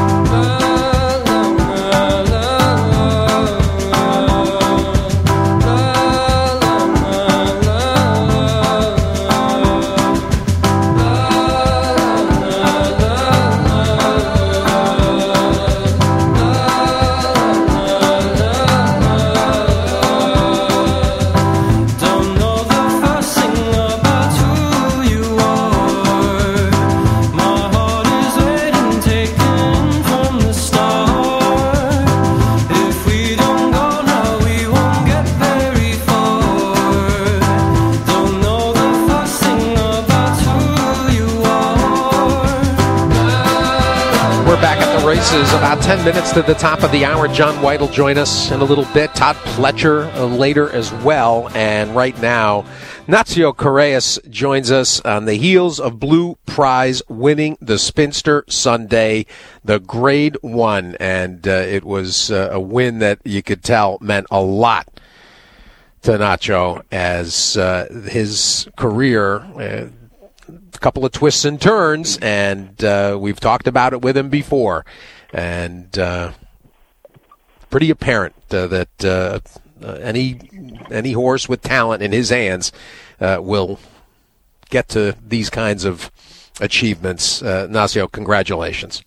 B: Is about ten minutes to the top of the hour. John White will join us in a little bit. Todd Pletcher uh, later as well. And right now, Nacio Correas joins us on the heels of Blue Prize winning the Spinster Sunday, the Grade One. And uh, it was uh, a win that you could tell meant a lot to Nacho as uh, his career uh, a couple of twists and turns, and uh, we've talked about it with him before. And uh, pretty apparent uh, that uh, uh, any any horse with talent in his hands uh, will get to these kinds of achievements. Uh, Nacio, congratulations.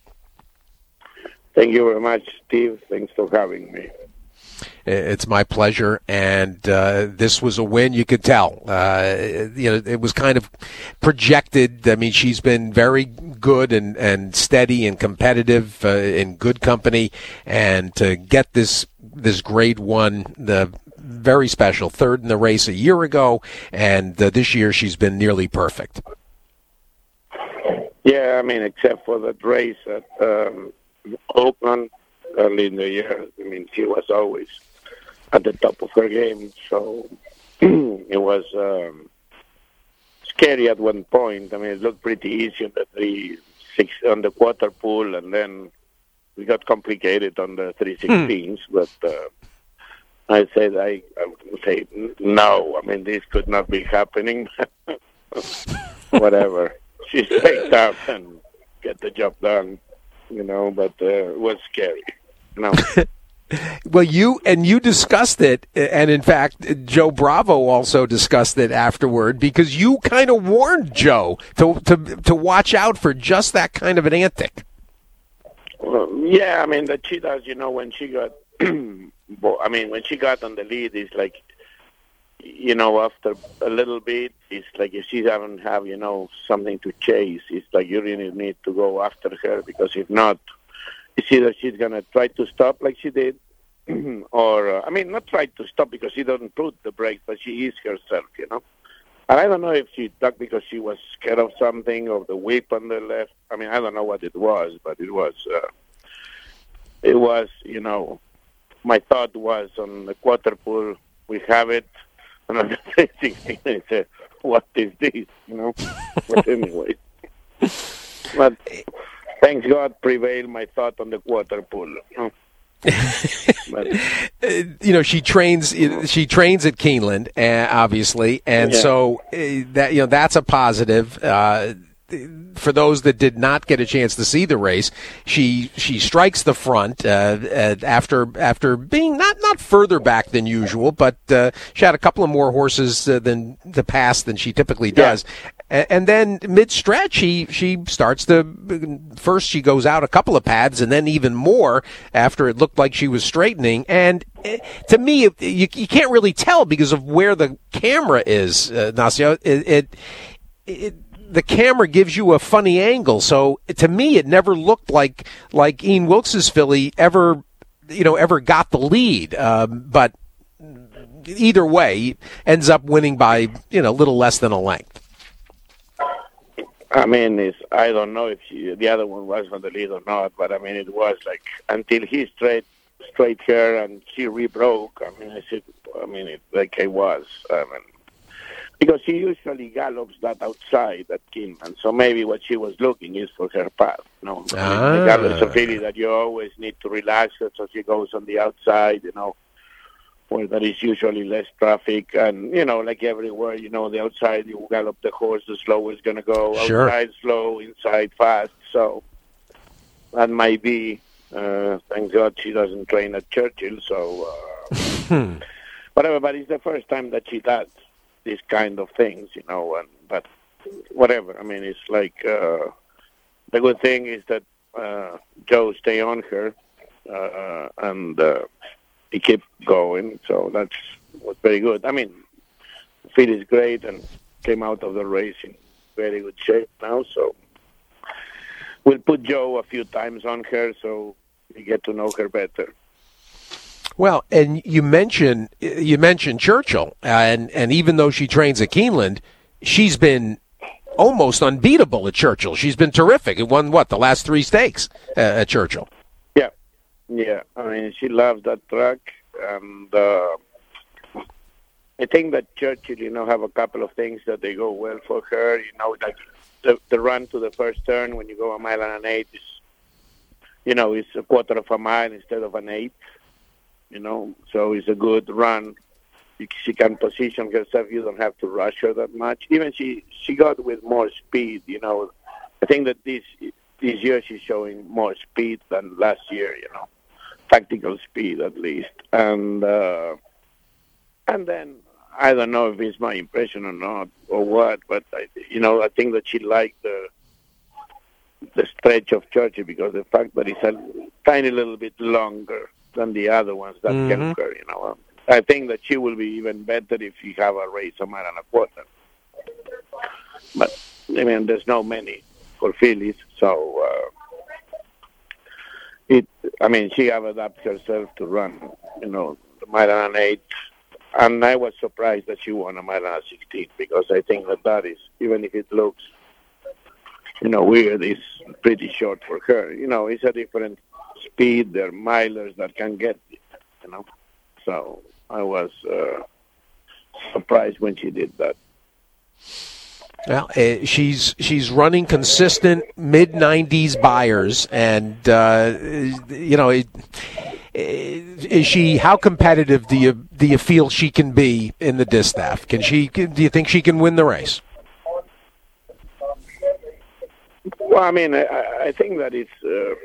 I: Thank you very much, Steve. Thanks for having me.
B: It's my pleasure, and uh, this was a win. You could tell. Uh, you know, it was kind of projected. I mean, she's been very good and, and steady and competitive uh, in good company, and to get this this Grade One, the very special, third in the race a year ago, and uh, this year she's been nearly perfect.
I: Yeah, I mean, except for that race at um, Oakland early in the year. I mean, she was always at the top of her game, so it was um, scary at one point. I mean, it looked pretty easy on the three six on the quarter pool, and then we got complicated on the three sixteens. Hmm. But uh, I said, I, I would say no. I mean, this could not be happening. Whatever. she stayed up and get the job done, you know, but uh, it was scary, you know.
B: Well, you and you discussed it, and in fact, Joe Bravo also discussed it afterward, because you kind of warned Joe to to to watch out for just that kind of an antic.
I: Well, yeah, I mean, that she does, you know, when she got, I mean, when she got on the lead, it's like, you know, after a little bit, it's like if she doesn't have, you know, something to chase, it's like you really need to go after her, because if not, it's either she's going to try to stop like she did, or, uh, I mean, not try to stop because she doesn't put the brakes, but she is herself, you know. And I don't know if she ducked because she was scared of something, or the whip on the left. I mean, I don't know what it was, but it was, uh, it was, you know, my thought was on the quarter pool, we have it. And on the sixteen, I said, what is this, you know? But anyway. But thanks God prevailed my thought on the quarter pool, you know? But,
B: you know, she trains. She trains at Keeneland, uh, obviously, and
I: yeah.
B: so uh, that you know that's a positive. Uh, for those that did not get a chance to see the race, she she strikes the front uh, after after being not not further back than usual, but uh, she had a couple of more horses uh, than the pass than she typically does. Yeah. And then mid-stretch, she, she starts to, first she goes out a couple of pads, and then even more after it looked like she was straightening. And it, to me, you, you can't really tell because of where the camera is, uh, Nacio. It, it, it, the camera gives you a funny angle. So to me, it never looked like, like Ian Wilkes' filly ever, you know, ever got the lead. Um, but either way, ends up winning by, you know, a little less than a length.
I: I mean, it's, I don't know if she, the other one was on the lead or not, but I mean, it was like until he straight straight her and she rebroke. I mean, I said, I mean, it like it was. I mean, because she usually gallops that outside at Keeneland, so maybe what she was looking is for her path. No,
B: ah.
I: I mean, the gallops a filly that you always need to relax her, so she goes on the outside, you know, where there is usually less traffic, and, you know, like everywhere, you know, the outside, you gallop the horse, the slow is going to go.
B: Sure.
I: Outside slow, inside fast, so that might be, uh, thank God she doesn't train at Churchill, so, uh, whatever, but it's the first time that she does these kind of things, you know, and, but whatever, I mean, it's like, uh, the good thing is that, uh, Joe stay on her, uh, and, uh, he kept going, so that was very good. I mean, Phil is great and came out of the race in very good shape now, so we'll put Joe a few times on her so we get to know her better.
B: Well, and you mentioned you mentioned Churchill, uh, and and even though she trains at Keeneland, she's been almost unbeatable at Churchill. She's been terrific. It won what the last three stakes uh, at Churchill.
I: Yeah, I mean, she loves that track, and uh, I think that Churchill, you know, have a couple of things that they go well for her. You know, like the, the run to the first turn when you go a mile and an eighth is, you know, it's a quarter of a mile instead of an eighth, you know, so it's a good run. She can position herself. You don't have to rush her that much. Even she, she got with more speed, you know. I think that this this year she's showing more speed than last year, you know. Tactical speed, at least, and uh, and then I don't know if it's my impression or not or what, but I, you know, I think that she liked the the stretch of Churchill because the fact that it's a tiny little bit longer than the other ones that mm-hmm. help her. You know, I think that she will be even better if you have a race a mile and a quarter. But I mean, there's no many for fillies, so. Uh, It, I mean, she have adapted herself to run, you know, the mile and an eight, and I was surprised that she won a mile and a sixteen because I think that that is, even if it looks, you know, weird, it's pretty short for her. You know, it's a different speed. There are milers that can get it, you know. So I was uh, surprised when she did that.
B: Well, uh, she's she's running consistent mid nineties buyers, and uh, you know, it, is she? How competitive do you do you feel she can be in the distaff? Can she? Do you think she can win the race?
I: Well, I mean, I, I think that it's, uh,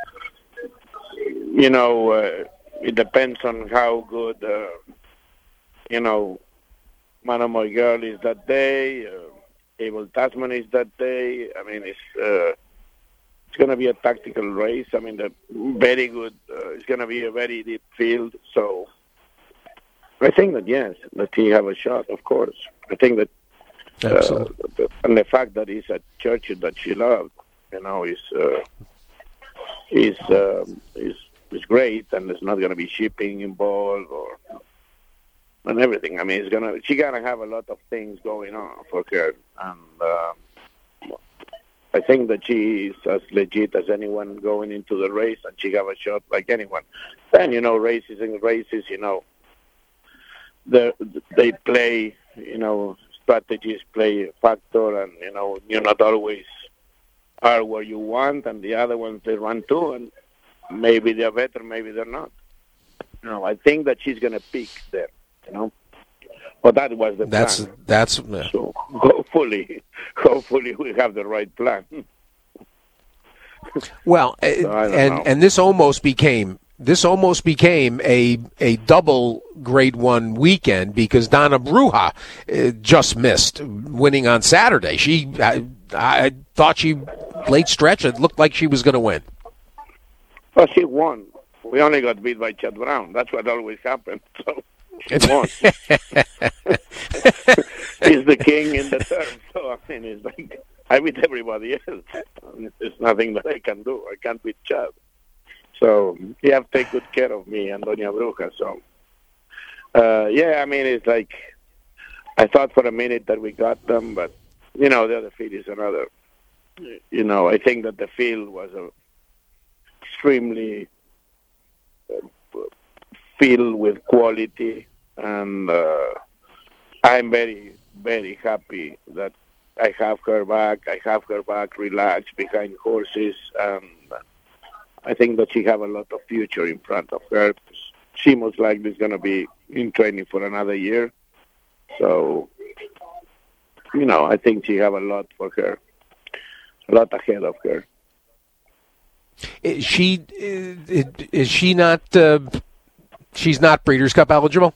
I: you know, uh, it depends on how good, uh, you know, Monomoy Girl is that day, uh, Abel Tasman is that day. I mean, it's uh, it's going to be a tactical race. I mean, the very good. Uh, it's going to be a very deep field. So I think that, yes, that he have a shot, of course. I think that, uh, and the fact that he's at Churchill that she loved, you know, is uh, is, um, is is great, and there's not going to be shipping involved or and everything. I mean, it's gonna she gonna have a lot of things going on for her, and uh, I think that she is as legit as anyone going into the race, and she have a shot like anyone. Then, you know, races and races, you know, the they play, you know, strategies play a factor, and you know, you're not always are where you want, and the other ones they run too, and maybe they're better, maybe they're not. You know, I think that she's gonna peak there. You know, but that was the
B: that's,
I: plan.
B: That's that's.
I: So hopefully, hopefully we have the right plan.
B: Well,
I: so
B: and
I: know.
B: and this almost became this almost became a a double Grade One weekend because Donna Bruja uh, just missed winning on Saturday. She, I, I thought she late stretch. It looked like she was going to win.
I: Well, she won. We only got beat by Chad Brown. That's what always happens. So. He won. He's the king in the turn. So, I mean, it's like, I beat everybody else. There's nothing that I can do. I can't beat Chad. So, you have to take good care of me and Doña Bruja. So, uh, yeah, I mean, it's like, I thought for a minute that we got them, but, you know, the other field is another. You know, I think that the field was a extremely uh, filled with quality, and uh, I'm very, very happy that I have her back. I have her back relaxed behind horses, and I think that she have a lot of future in front of her. She most likely is going to be in training for another year. So, you know, I think she have a lot for her, a lot ahead of her.
B: Is she is, is she not? Uh, she's not Breeders' Cup eligible?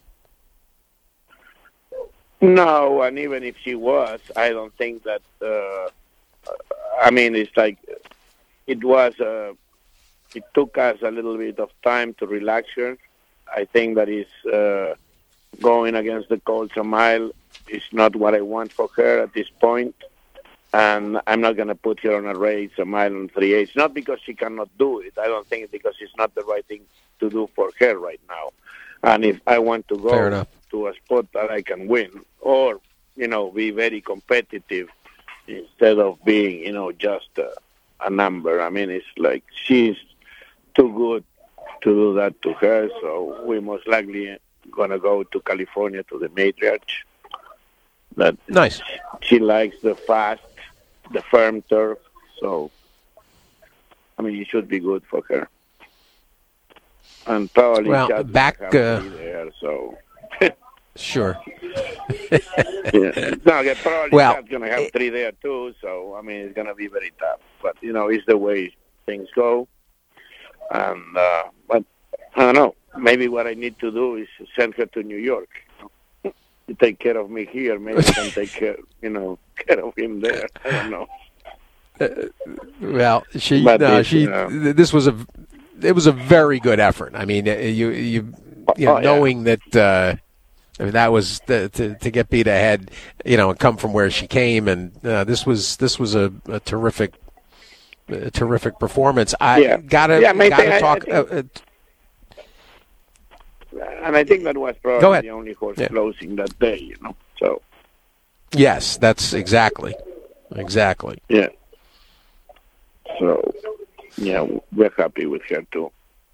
I: No, and even if she was, I don't think that. Uh, I mean, it's like it was. Uh, it took us a little bit of time to relax her. I think that is uh, going against the Colts a mile is not what I want for her at this point. And I'm not going to put her on a race a mile and three eighths. Not because she cannot do it. I don't think it's because it's not the right thing to do for her right now. And if I want to go to a spot that I can win, or, you know, be very competitive instead of being, you know, just a, a number. I mean, it's like she's too good to do that to her. So we most likely going to go to California to the Matriarch. That
B: nice.
I: She likes the fast, the firm turf. So, I mean, it should be good for her. And probably
B: well,
I: Chad
B: back
I: have
B: uh,
I: to be there. So,
B: sure.
I: yeah. No, yeah, probably
B: well,
I: Chad's going to have three there too. So, I mean, it's going to be very tough. But you know, it's the way things go. And uh, but I don't know. Maybe what I need to do is send her to New York. To take care of me here, maybe I can take care, you know, care of him there. I don't know.
B: Uh, well, she,
I: But
B: no,
I: this,
B: she.
I: uh,
B: This was a, it was a very good effort. I mean, you, you, you know,
I: oh, yeah.
B: knowing that. Uh, I mean, that was the, to to get beat ahead, you know, and come from where she came, and uh, this was this was a, a terrific, a terrific performance. I
I: Yeah.
B: gotta
I: Yeah, I
B: gotta
I: think-
B: talk.
I: I
B: uh,
I: think- And I think that was
B: Go
I: probably
B: ahead.
I: the only horse
B: Yeah.
I: closing that day, you know. So,
B: yes, that's exactly, exactly.
I: yeah. So, yeah, we're happy with her, too.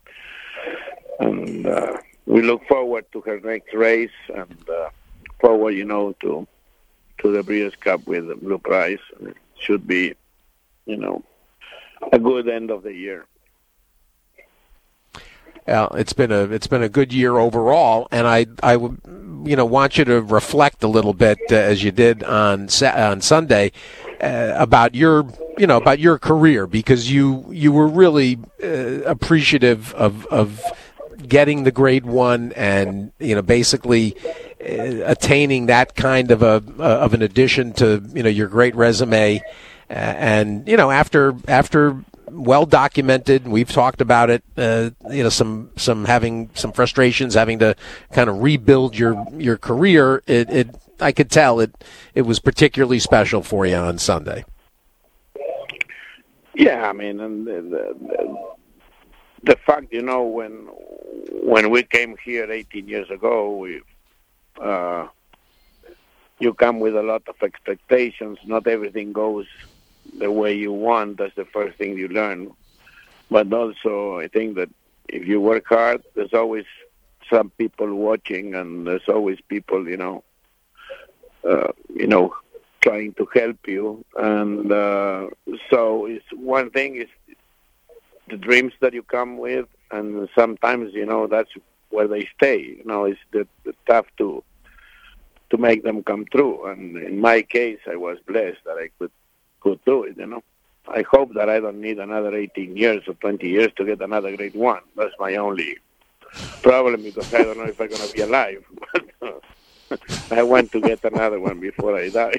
I: And uh, we look forward to her next race and uh, forward, you know, to to the Breeders' Cup with the Blue Prize. It should be, you know, a good end of the year.
B: Uh, uh, it's been a it's been a good year overall, and I I would you know want you to reflect a little bit uh, as you did on on Sunday uh, about your you know about your career, because you you were really uh, appreciative of of getting the grade one and you know basically uh, attaining that kind of a uh, of an addition to you know your great resume, uh, and you know after after. well documented. We've talked about it. Uh, you know, some some having some frustrations, having to kind of rebuild your your career. It, it I could tell it it was particularly special for you on Sunday.
I: Yeah, I mean, and the, the, the fact, you know, when when we came here eighteen years ago, we uh, you come with a lot of expectations. Not everything goes the way you want. That's the first thing you learn. But also, I think that if you work hard, there's always some people watching, and there's always people, you know, uh, you know, trying to help you. And uh, so, it's one thing is the dreams that you come with, and sometimes, you know, that's where they stay. You know, it's the, the tough to to make them come true. And in my case, I was blessed that I could. could do it, you know. I hope that I don't need another eighteen years or twenty years to get another grade one. That's my only problem, because I don't know if I'm going to be alive. But uh, I want to get another one before I die.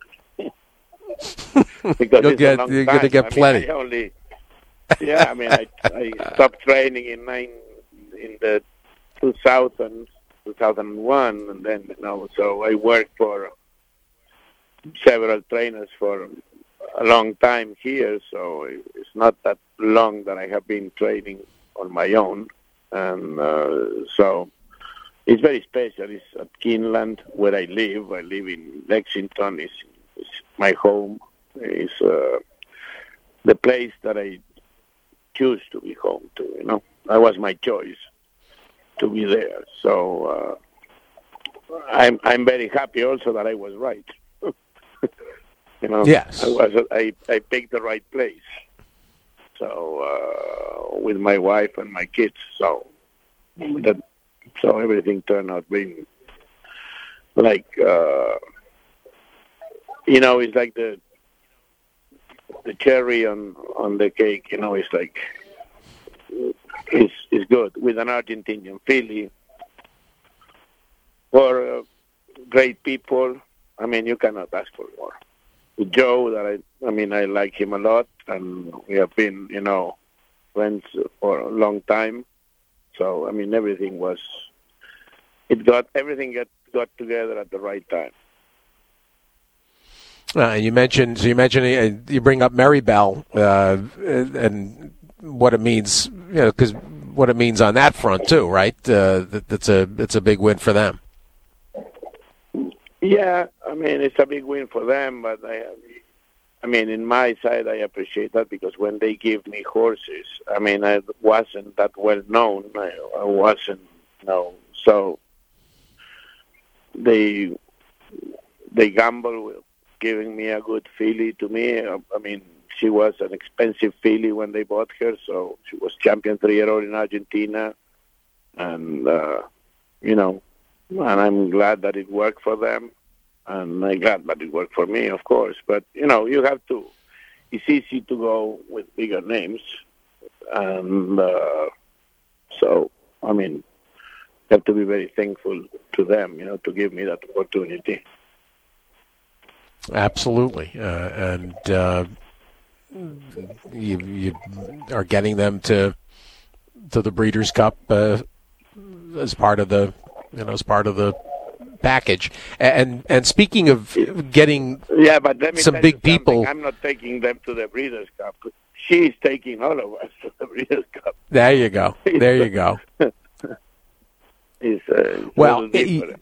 I: Because
B: You'll
I: it's
B: get,
I: a long
B: you're
I: time.
B: going to get
I: I
B: plenty.
I: Mean, I only, yeah, I mean, I, I stopped training in nine in the two thousand, two thousand one, and then, you know, so I worked for several trainers for a long time here, so it's not that long that I have been training on my own. And uh, so it's very special. It's at Keeneland, where I live. I live in Lexington. It's, it's my home. It's uh, the place that I choose to be home to, you know. That was my choice, to be there. So uh, I'm I'm very happy also that I was right. You know,
B: yes.
I: I was I, I picked the right place. So uh, with my wife and my kids, so that so everything turned out being like uh, you know, it's like the the cherry on, on the cake. You know, it's like it's it's good with an Argentinian filly for uh, great people. I mean, you cannot ask for more. Joe, that I, I mean, I like him a lot, and we have been, you know, friends for a long time. So, I mean, everything was, it got, everything got, got together at the right time.
B: Uh, and you mentioned, so you mentioned, uh, you bring up Maribel, uh, and what it means, you know, because what it means on that front too, right? Uh, that, that's a, it's a big win for them.
I: Yeah, I mean, it's a big win for them, but I, I mean, in my side, I appreciate that, because when they give me horses, I mean, I wasn't that well known. I, I wasn't, you know, so they they gamble with giving me a good filly to me. I, I mean, she was an expensive filly when they bought her, so she was champion three-year-old in Argentina, and, uh, you know, and I'm glad that it worked for them, and I'm glad that it worked for me, of course. But, you know, you have to, it's easy to go with bigger names. And uh, so, I mean, you have to be very thankful to them, you know, to give me that opportunity.
B: Absolutely. Uh, and uh, you, you are getting them to to the Breeders' Cup uh, as part of the, you know, as part of the package. And and speaking of getting
I: yeah, but let me
B: some
I: tell
B: big
I: you something.
B: people,
I: I'm not taking them to the Breeders' Cup. She's taking all of us to the Breeders' Cup.
B: There you go. There you go.
I: It's, uh,
B: well, it,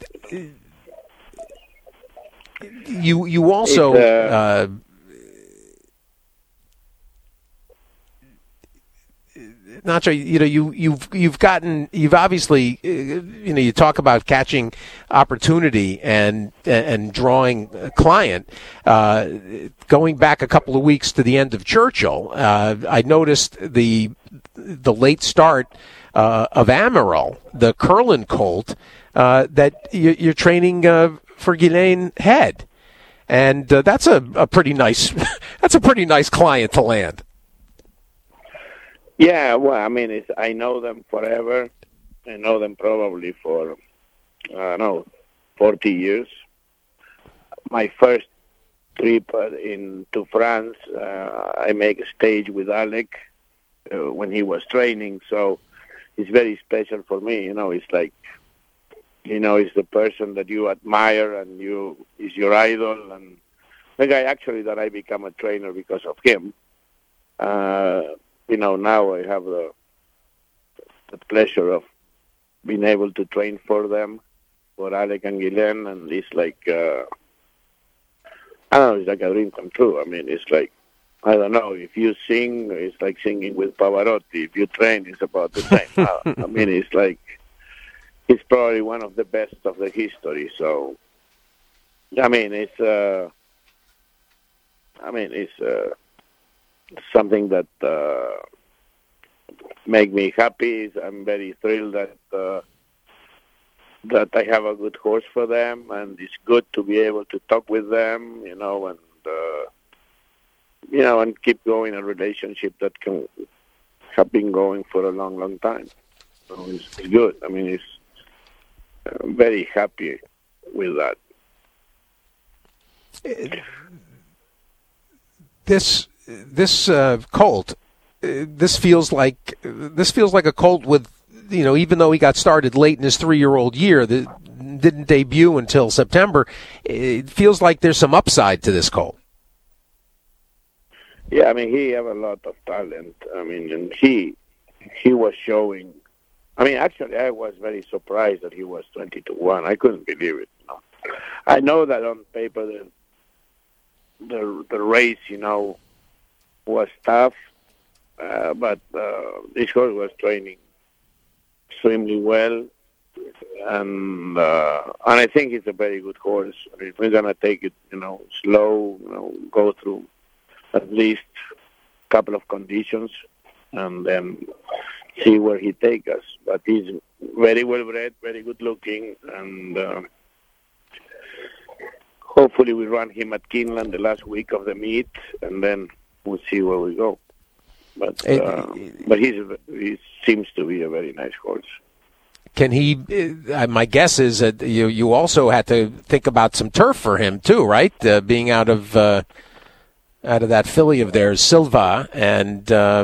B: you you also
I: uh,
B: uh, Nacho, you know, you, you've you've gotten, you've obviously, you know, you talk about catching opportunity and and drawing a client. Uh, going back a couple of weeks to the end of Churchill, uh, I noticed the the late start uh, of Amaral, the Curlin colt, uh, that you, you're training uh, for Ghislaine Head, and uh, that's a, a pretty nice that's a pretty nice client to land.
I: Yeah, well, I mean, it's, I know them forever. I know them probably for, I don't know, forty years. My first trip in to France, uh, I make a stage with Alec uh, when he was training, so it's very special for me. You know, it's like, you know, it's the person that you admire and you is your idol, and the guy actually that I become a trainer because of him. Uh, You know, now I have the, the pleasure of being able to train for them, for Alec and Ghislaine, and it's like, uh, I don't know, it's like a dream come true. I mean, it's like, I don't know, if you sing, it's like singing with Pavarotti. If you train, it's about the same. I mean, it's like, it's probably one of the best of the history. So, I mean, it's, uh, I mean, it's, uh, something that uh, make me happy. I'm very thrilled that uh, that I have a good horse for them, and it's good to be able to talk with them, you know, and uh, you know, and keep going a relationship that can have been going for a long, long time. So it's, it's good. I mean, it's I'm very happy with that.
B: This. This uh, colt, uh, this feels like this feels like a colt with, you know, even though he got started late in his three-year-old year, that didn't debut until September. It feels like there's some upside to this colt.
I: Yeah, I mean, he have a lot of talent. I mean, and he he was showing. I mean, actually, I was very surprised that he was twenty to one. I couldn't believe it. You know? I know that on paper the the the race, you know, was tough, uh, but uh, this horse was training extremely well, and uh, and I think it's a very good horse. I mean, we're gonna take it, you know, slow, you know, go through at least a couple of conditions, and then see where he takes us. But he's very well bred, very good looking, and uh, hopefully we run him at Keeneland the last week of the meet, and then we'll see where we go. But uh, but he's he seems to be a very nice horse.
B: Can he? Uh, my guess is that you you also had to think about some turf for him too, right? Uh, being out of uh, out of that filly of theirs, Silva, and uh...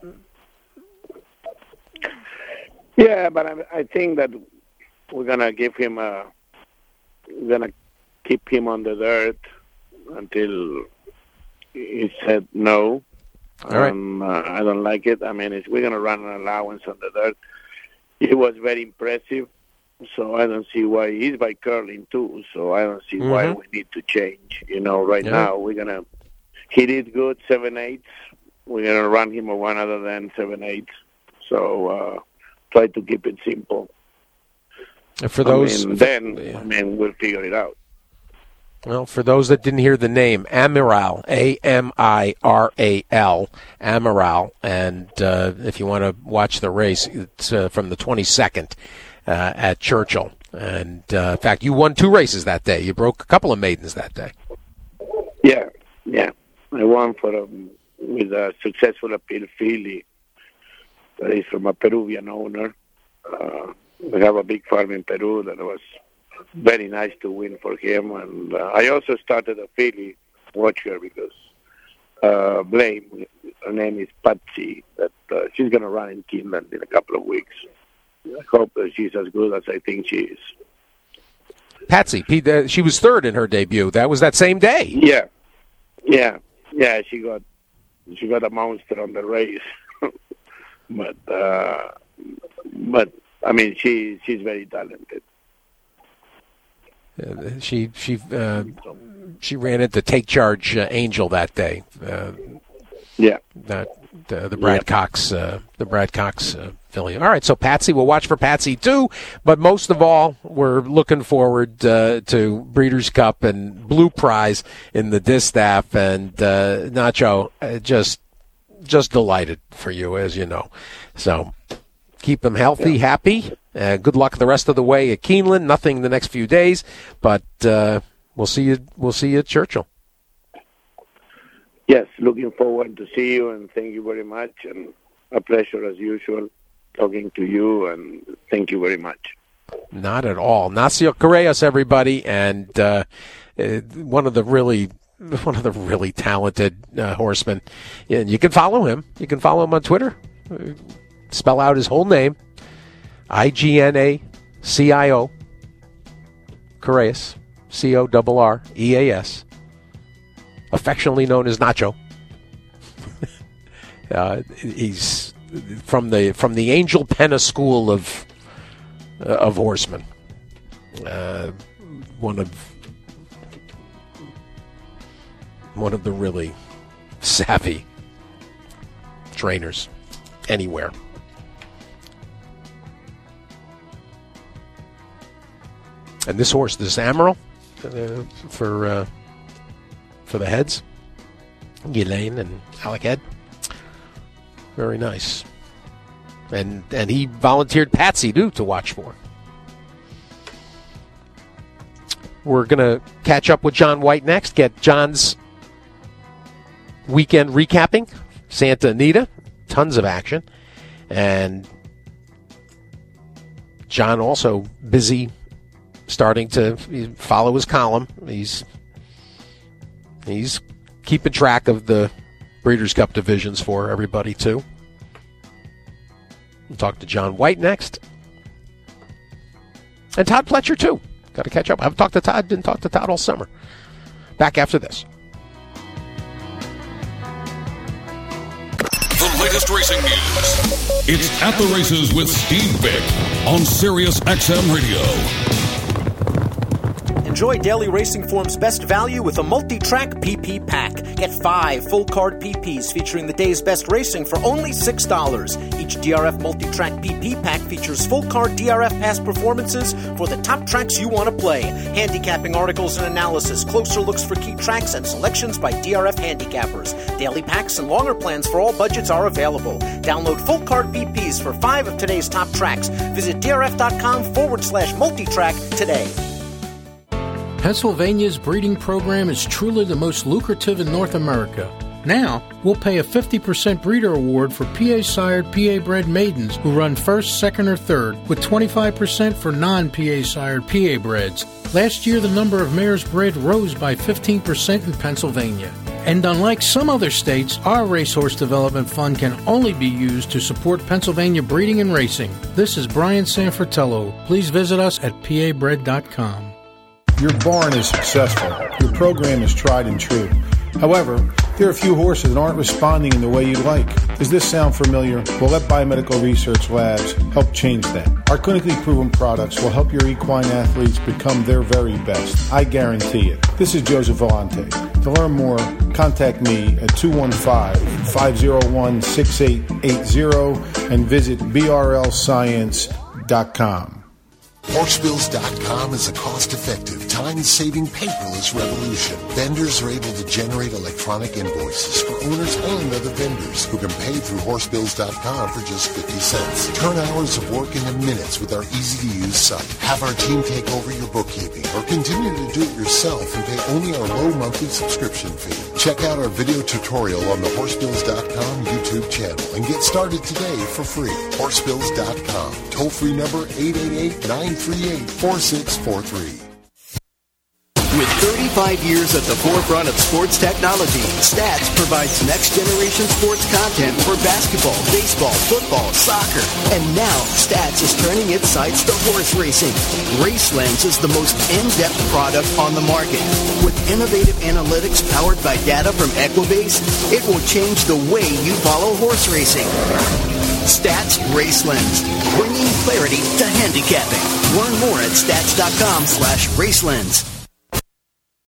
I: yeah, but I, I think that we're gonna give him a we're gonna keep him on the dirt until he said no.
B: All right.
I: Um, uh, I don't like it. I mean, it's, we're going to run an allowance on the dirt. He was very impressive, so I don't see why. He's by curling, too, so I don't see mm-hmm. why we need to change. You know, right yeah. now, we're going to... He did good, seven eights. We're going to run him a one other than seven eights. So uh, try to keep it simple.
B: For those...
I: I mean, then, yeah. I mean, we'll figure it out.
B: Well, for those that didn't hear the name, Amiral, A M I R A L, Amiral, and uh, if you want to watch the race, it's uh, from the twenty-second uh, at Churchill. And, uh, in fact, you won two races that day. You broke a couple of maidens that day.
I: Yeah, yeah. I won for a, with a successful appeal filly that is from a Peruvian owner. Uh, we have a big farm in Peru that was very nice to win for him, and uh, I also started a filly watcher because uh, Blame, her name is Patsy, that uh, she's going to run in Keeneland in a couple of weeks. I hope that she's as good as I think she is.
B: Patsy, she was third in her debut. That was that same day.
I: Yeah, yeah, yeah. She got she got a monster on the race, but uh, but I mean she she's very talented.
B: Uh, she she uh, she ran into Take Charge uh, Angel that day. Uh,
I: yeah,
B: that the, the Brad
C: Yep.
B: Cox, uh, the Brad Cox uh, filly. All right, so Patsy, we'll watch for Patsy too. But most of all, we're looking forward uh, to Breeders' Cup and Blue Prize in the distaff. And uh, Nacho, uh, just just delighted for you, as you know. So keep them healthy, yeah. happy. Uh, good luck the rest of the way at Keeneland. Nothing the next few days, but uh, we'll see you. We'll see you at Churchill.
I: Yes, looking forward to see you, and thank you very much. And a pleasure as usual talking to you, and thank you very much.
B: Not at all. Nacio Correas, everybody, and uh, uh, one of the really. One of the really talented uh, horsemen. And you can follow him. You can follow him on Twitter. Uh, spell out his whole name. I G N A C I O. Correas. C O R R E A S. Affectionately known as Nacho. uh, he's from the from the Angel Penna school of uh, of horsemen. Uh, one of One of the really savvy trainers anywhere. And this horse, this Amaral, uh, for uh, for the heads, Ghislaine and Alec Head, very nice. And and he volunteered Patsy too to watch for. We're gonna catch up with John White next. Get John's weekend recapping, Santa Anita, tons of action, and John also busy starting to follow his column. He's he's keeping track of the Breeders' Cup divisions for everybody too. We'll talk to John White next, and Todd Pletcher too. Got to catch up. I haven't talked to Todd. Didn't talk to Todd all summer. Back after this.
A: The latest racing news. It's At the Races with Steve Bick on Sirius X M Radio.
J: Enjoy Daily Racing Form's best value with a multi-track P P pack. Get five full-card P Ps featuring the day's best racing for only six dollars. Each D R F multi-track P P pack features full-card D R F past performances for the top tracks you want to play, handicapping articles and analysis, closer looks for key tracks, and selections by D R F handicappers. Daily packs and longer plans for all budgets are available. Download full-card P Ps for five of today's top tracks. Visit drf.com forward slash multi-track today.
E: Pennsylvania's breeding program is truly the most lucrative in North America. Now, we'll pay a fifty percent breeder award for P A-sired, P A-bred maidens who run first, second, or third, with twenty-five percent for non-P A-sired, P A-breds. Last year, the number of mares bred rose by fifteen percent in Pennsylvania. And unlike some other states, our Racehorse Development Fund can only be used to support Pennsylvania breeding and racing. This is Brian Sanfratello. Please visit us at P A bred dot com.
F: Your barn is successful. Your program is tried and true. However, there are a few horses that aren't responding in the way you'd like. Does this sound familiar? Well, let Biomedical Research Labs help change that. Our clinically proven products will help your equine athletes become their very best. I guarantee it. This is Joseph Vellante. To learn more, contact me at two one five, five oh one, six eight eight zero and visit B R L science dot com.
G: Horsebills dot com is a cost-effective, time-saving paperless revolution. Vendors are able to generate electronic invoices for owners and other vendors who can pay through Horsebills dot com for just fifty cents. Turn hours of work into minutes with our easy-to-use site. Have our team take over your bookkeeping or continue to do it yourself and pay only our low monthly subscription fee. Check out our video tutorial on the Horsebills dot com YouTube channel and get started today for free. Horsebills dot com. Toll-free number eight eight eight, nine three eight, four six four three.
H: With thirty-five years at the forefront of sports technology, Stats provides next-generation sports content for basketball, baseball, football, soccer. And now, Stats is turning its sights to horse racing. RaceLens is the most in-depth product on the market. With innovative analytics powered by data from Equibase, it will change the way you follow horse racing. Stats RaceLens, bringing clarity to handicapping. Learn more at stats dot com slash racelens.